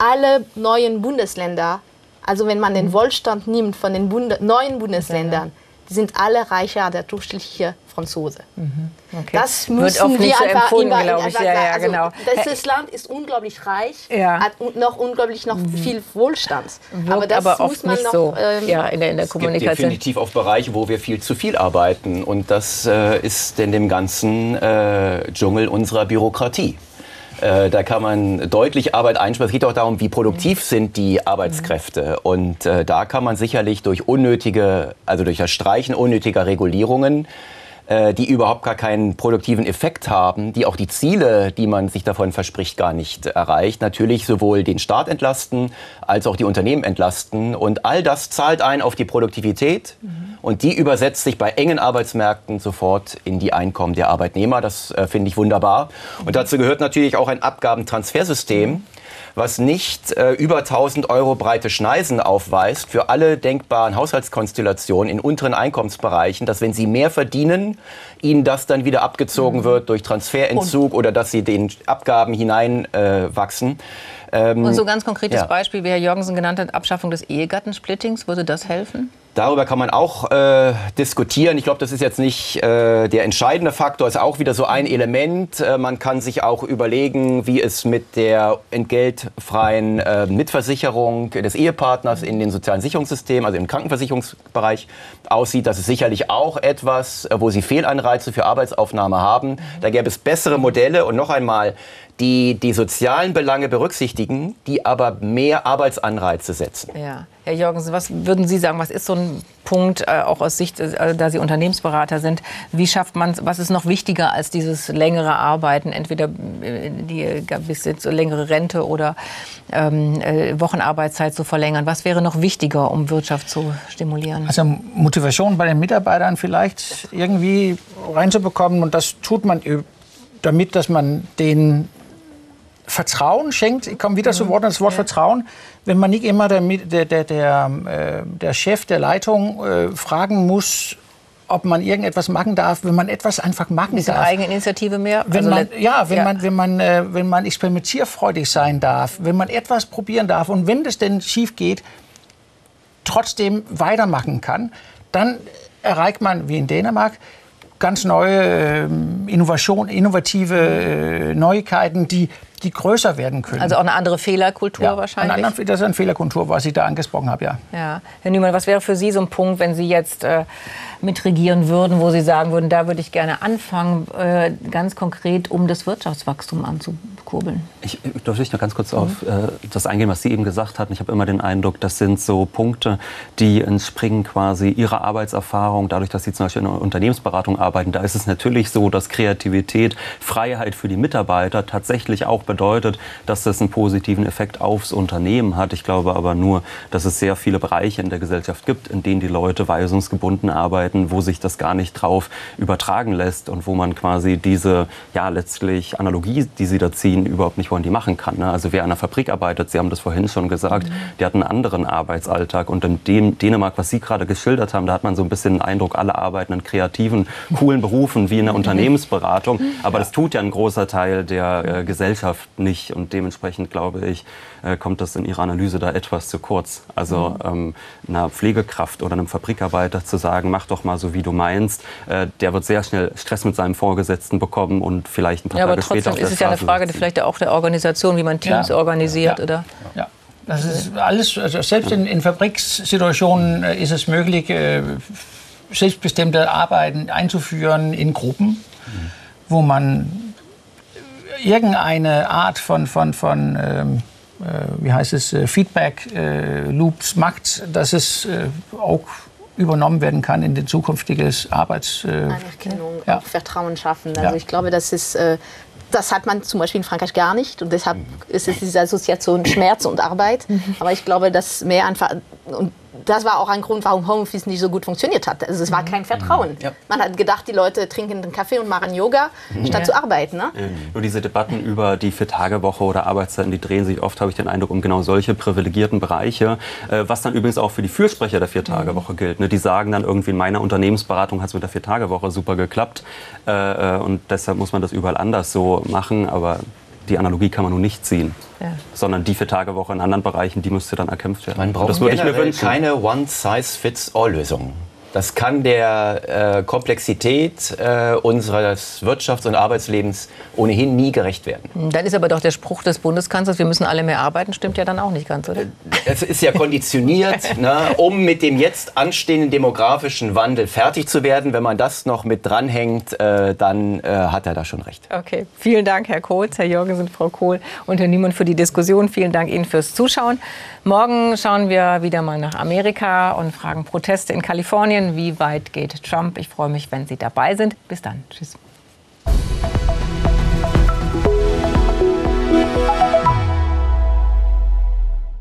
alle neuen Bundesländer, also wenn man den Wohlstand nimmt von den Bunde, neuen Bundesländern, die sind alle reicher als der durchschnittliche Franzose.
Mhm. Okay.
Das müssen wir
so
einfach
empfunden,
immer
glaube ich. Ja, ja,
also,
genau.
das Land ist unglaublich reich,
ja.
hat noch unglaublich noch mhm. viel Wohlstand.
Wirkt
aber das
aber
muss
oft
man
nicht
noch,
so
ähm,
ja, in der, in der
es
Kommunikation.
Es gibt definitiv auch Bereiche, wo wir viel zu viel arbeiten. Und das äh, ist in dem ganzen äh, Dschungel unserer Bürokratie. Äh, da kann man deutlich Arbeit einsparen. Es geht auch darum, wie produktiv sind die Arbeitskräfte. Und äh, da kann man sicherlich durch unnötige, also durch das Streichen unnötiger Regulierungen, äh, die überhaupt gar keinen produktiven Effekt haben, die auch die Ziele, die man sich davon verspricht, gar nicht erreicht, natürlich sowohl den Staat entlasten, als auch die Unternehmen entlasten. Und all das zahlt ein auf die Produktivität. Mhm. Und die übersetzt sich bei engen Arbeitsmärkten sofort in die Einkommen der Arbeitnehmer. Das äh, finde ich wunderbar. Und dazu gehört natürlich auch ein Abgabentransfersystem, was nicht äh, über tausend Euro breite Schneisen aufweist für alle denkbaren Haushaltskonstellationen in unteren Einkommensbereichen, dass wenn sie mehr verdienen, ihnen das dann wieder abgezogen mhm. wird durch Transferentzug und oder dass sie den Abgaben hineinwachsen. Äh, ähm,
Und so ein ganz konkretes
ja.
Beispiel, wie Herr Jorgensen genannt hat, Abschaffung des Ehegattensplittings, würde das helfen?
Darüber kann man auch äh, diskutieren. Ich glaube, das ist jetzt nicht äh, der entscheidende Faktor, ist auch wieder so ein Element. Äh, man kann sich auch überlegen, wie es mit der entgeltfreien äh, Mitversicherung des Ehepartners in den sozialen Sicherungssystemen, also im Krankenversicherungsbereich aussieht. Das ist sicherlich auch etwas, wo Sie Fehlanreize für Arbeitsaufnahme haben. Da gäbe es bessere Modelle und noch einmal, die die sozialen Belange berücksichtigen, die aber mehr Arbeitsanreize setzen.
Ja. Herr Jorgensen, was würden Sie sagen, was ist so ein Punkt, äh, auch aus Sicht, äh, da Sie Unternehmensberater sind, wie schafft man es, was ist noch wichtiger als dieses längere Arbeiten, entweder äh, die bis jetzt längere Rente oder ähm, äh, Wochenarbeitszeit zu verlängern? Was wäre noch wichtiger, um Wirtschaft zu stimulieren?
Also Motivation bei den Mitarbeitern vielleicht irgendwie reinzubekommen, und das tut man damit, dass man den Vertrauen schenkt. Ich komme wieder zu Wort, das Wort ja. Vertrauen. Wenn man nicht immer der, der, der, der, der Chef der Leitung äh, fragen muss, ob man irgendetwas machen darf, wenn man etwas einfach machen
Diese
darf.
Eigeninitiative mehr?
Wenn
also
man, ja, wenn
ja.
man, wenn man, äh, wenn man experimentierfreudig sein darf, wenn man etwas probieren darf und wenn das denn schief geht, trotzdem weitermachen kann, dann erreicht man, wie in Dänemark, ganz neue äh, Innovation, innovative äh, Neuigkeiten, die, die größer werden können.
Also auch eine andere Fehlerkultur
ja,
wahrscheinlich?
Eine andere, das ist eine Fehlerkultur, was ich da angesprochen habe, ja.
ja. Herr Nümann, was wäre für Sie so ein Punkt, wenn Sie jetzt äh, mitregieren würden, wo Sie sagen würden, da würde ich gerne anfangen, äh, ganz konkret, um das Wirtschaftswachstum anzukurbeln?
Ich darf ich noch ganz kurz mhm. auf äh, das eingehen, was Sie eben gesagt hatten. Ich habe immer den Eindruck, das sind so Punkte, die entspringen quasi Ihrer Arbeitserfahrung, dadurch, dass Sie zum Beispiel in einer Unternehmensberatung arbeiten. Da ist es natürlich so, dass Kreativität, Freiheit für die Mitarbeiter tatsächlich auch bedeutet, dass das einen positiven Effekt aufs Unternehmen hat. Ich glaube aber nur, dass es sehr viele Bereiche in der Gesellschaft gibt, in denen die Leute weisungsgebunden arbeiten, wo sich das gar nicht drauf übertragen lässt und wo man quasi diese, ja, letztlich Analogie, die Sie da ziehen, überhaupt nicht wollen, die machen kann. Ne? Also wer an einer Fabrik arbeitet, Sie haben das vorhin schon gesagt, mhm. der hat einen anderen Arbeitsalltag. Und in dem Dänemark, was Sie gerade geschildert haben, da hat man so ein bisschen den Eindruck, alle arbeiten in kreativen, coolen Berufen wie in der Unternehmensberatung. Aber das tut ja ein großer Teil der äh, Gesellschaft nicht. Und dementsprechend, glaube ich, äh, kommt das in Ihrer Analyse da etwas zu kurz. Also ähm, einer Pflegekraft oder einem Fabrikarbeiter zu sagen, mach doch mal so, wie du meinst, äh, der wird sehr schnell Stress mit seinem Vorgesetzten bekommen und vielleicht ein paar
ja,
Tage
aber trotzdem
später auf der
ist es ja eine Frage
sitzen.
vielleicht auch der Organisation, wie man Teams
ja.
organisiert,
ja.
oder?
Ja. Das ist alles, also selbst in, in Fabrikssituationen äh, ist es möglich, äh, selbstbestimmte Arbeiten einzuführen in Gruppen, mhm. wo man irgendeine Art von, von, von ähm, äh, wie heißt es, äh, Feedback-Loops äh, macht, dass es äh, auch übernommen werden kann in den zukünftiges Arbeits... Äh,
Anerkennung,
ja.
auch Vertrauen schaffen. Also
ja.
ich glaube, das ist... Äh, Das hat man zum Beispiel in Frankreich gar nicht. Und deshalb ist es diese Assoziation Schmerz und Arbeit. Aber ich glaube, dass mehr einfach... Und das war auch ein Grund, warum Homeoffice nicht so gut funktioniert hat. Also es war kein Vertrauen. Ja. Man hat gedacht, die Leute trinken einen Kaffee und machen Yoga, statt ja. zu arbeiten. Ne?
Ja. Nur diese Debatten über die Vier-Tage-Woche oder Arbeitszeiten, die drehen sich oft, habe ich den Eindruck, um genau solche privilegierten Bereiche. Äh, was dann übrigens auch für die Fürsprecher der Vier-Tage-Woche gilt. Ne? Die sagen dann irgendwie, in meiner Unternehmensberatung hat es mit der Vier-Tage-Woche super geklappt. Äh, und deshalb muss man das überall anders so machen. Aber die Analogie kann man nun nicht ziehen.
Ja.
Sondern die Vier-Tage-Woche in anderen Bereichen, die müsste dann erkämpft werden.
Man braucht
das würde ich mir wünschen.
keine One-Size-Fits-All-Lösung. Das kann der äh, Komplexität äh, unseres Wirtschafts- und Arbeitslebens ohnehin nie gerecht werden.
Dann ist aber doch der Spruch des Bundeskanzlers, wir müssen alle mehr arbeiten, stimmt ja dann auch nicht ganz, oder?
Es ist ja konditioniert, ne, um mit dem jetzt anstehenden demografischen Wandel fertig zu werden. Wenn man das noch mit dranhängt, äh, dann äh, hat er da schon recht.
Okay, vielen Dank, Herr Kotz, Herr Jorgensen, Frau Kohl und Herr Niemann für die Diskussion. Vielen Dank Ihnen fürs Zuschauen. Morgen schauen wir wieder mal nach Amerika und fragen Proteste in Kalifornien. Wie weit geht Trump? Ich freue mich, wenn Sie dabei sind. Bis dann. Tschüss.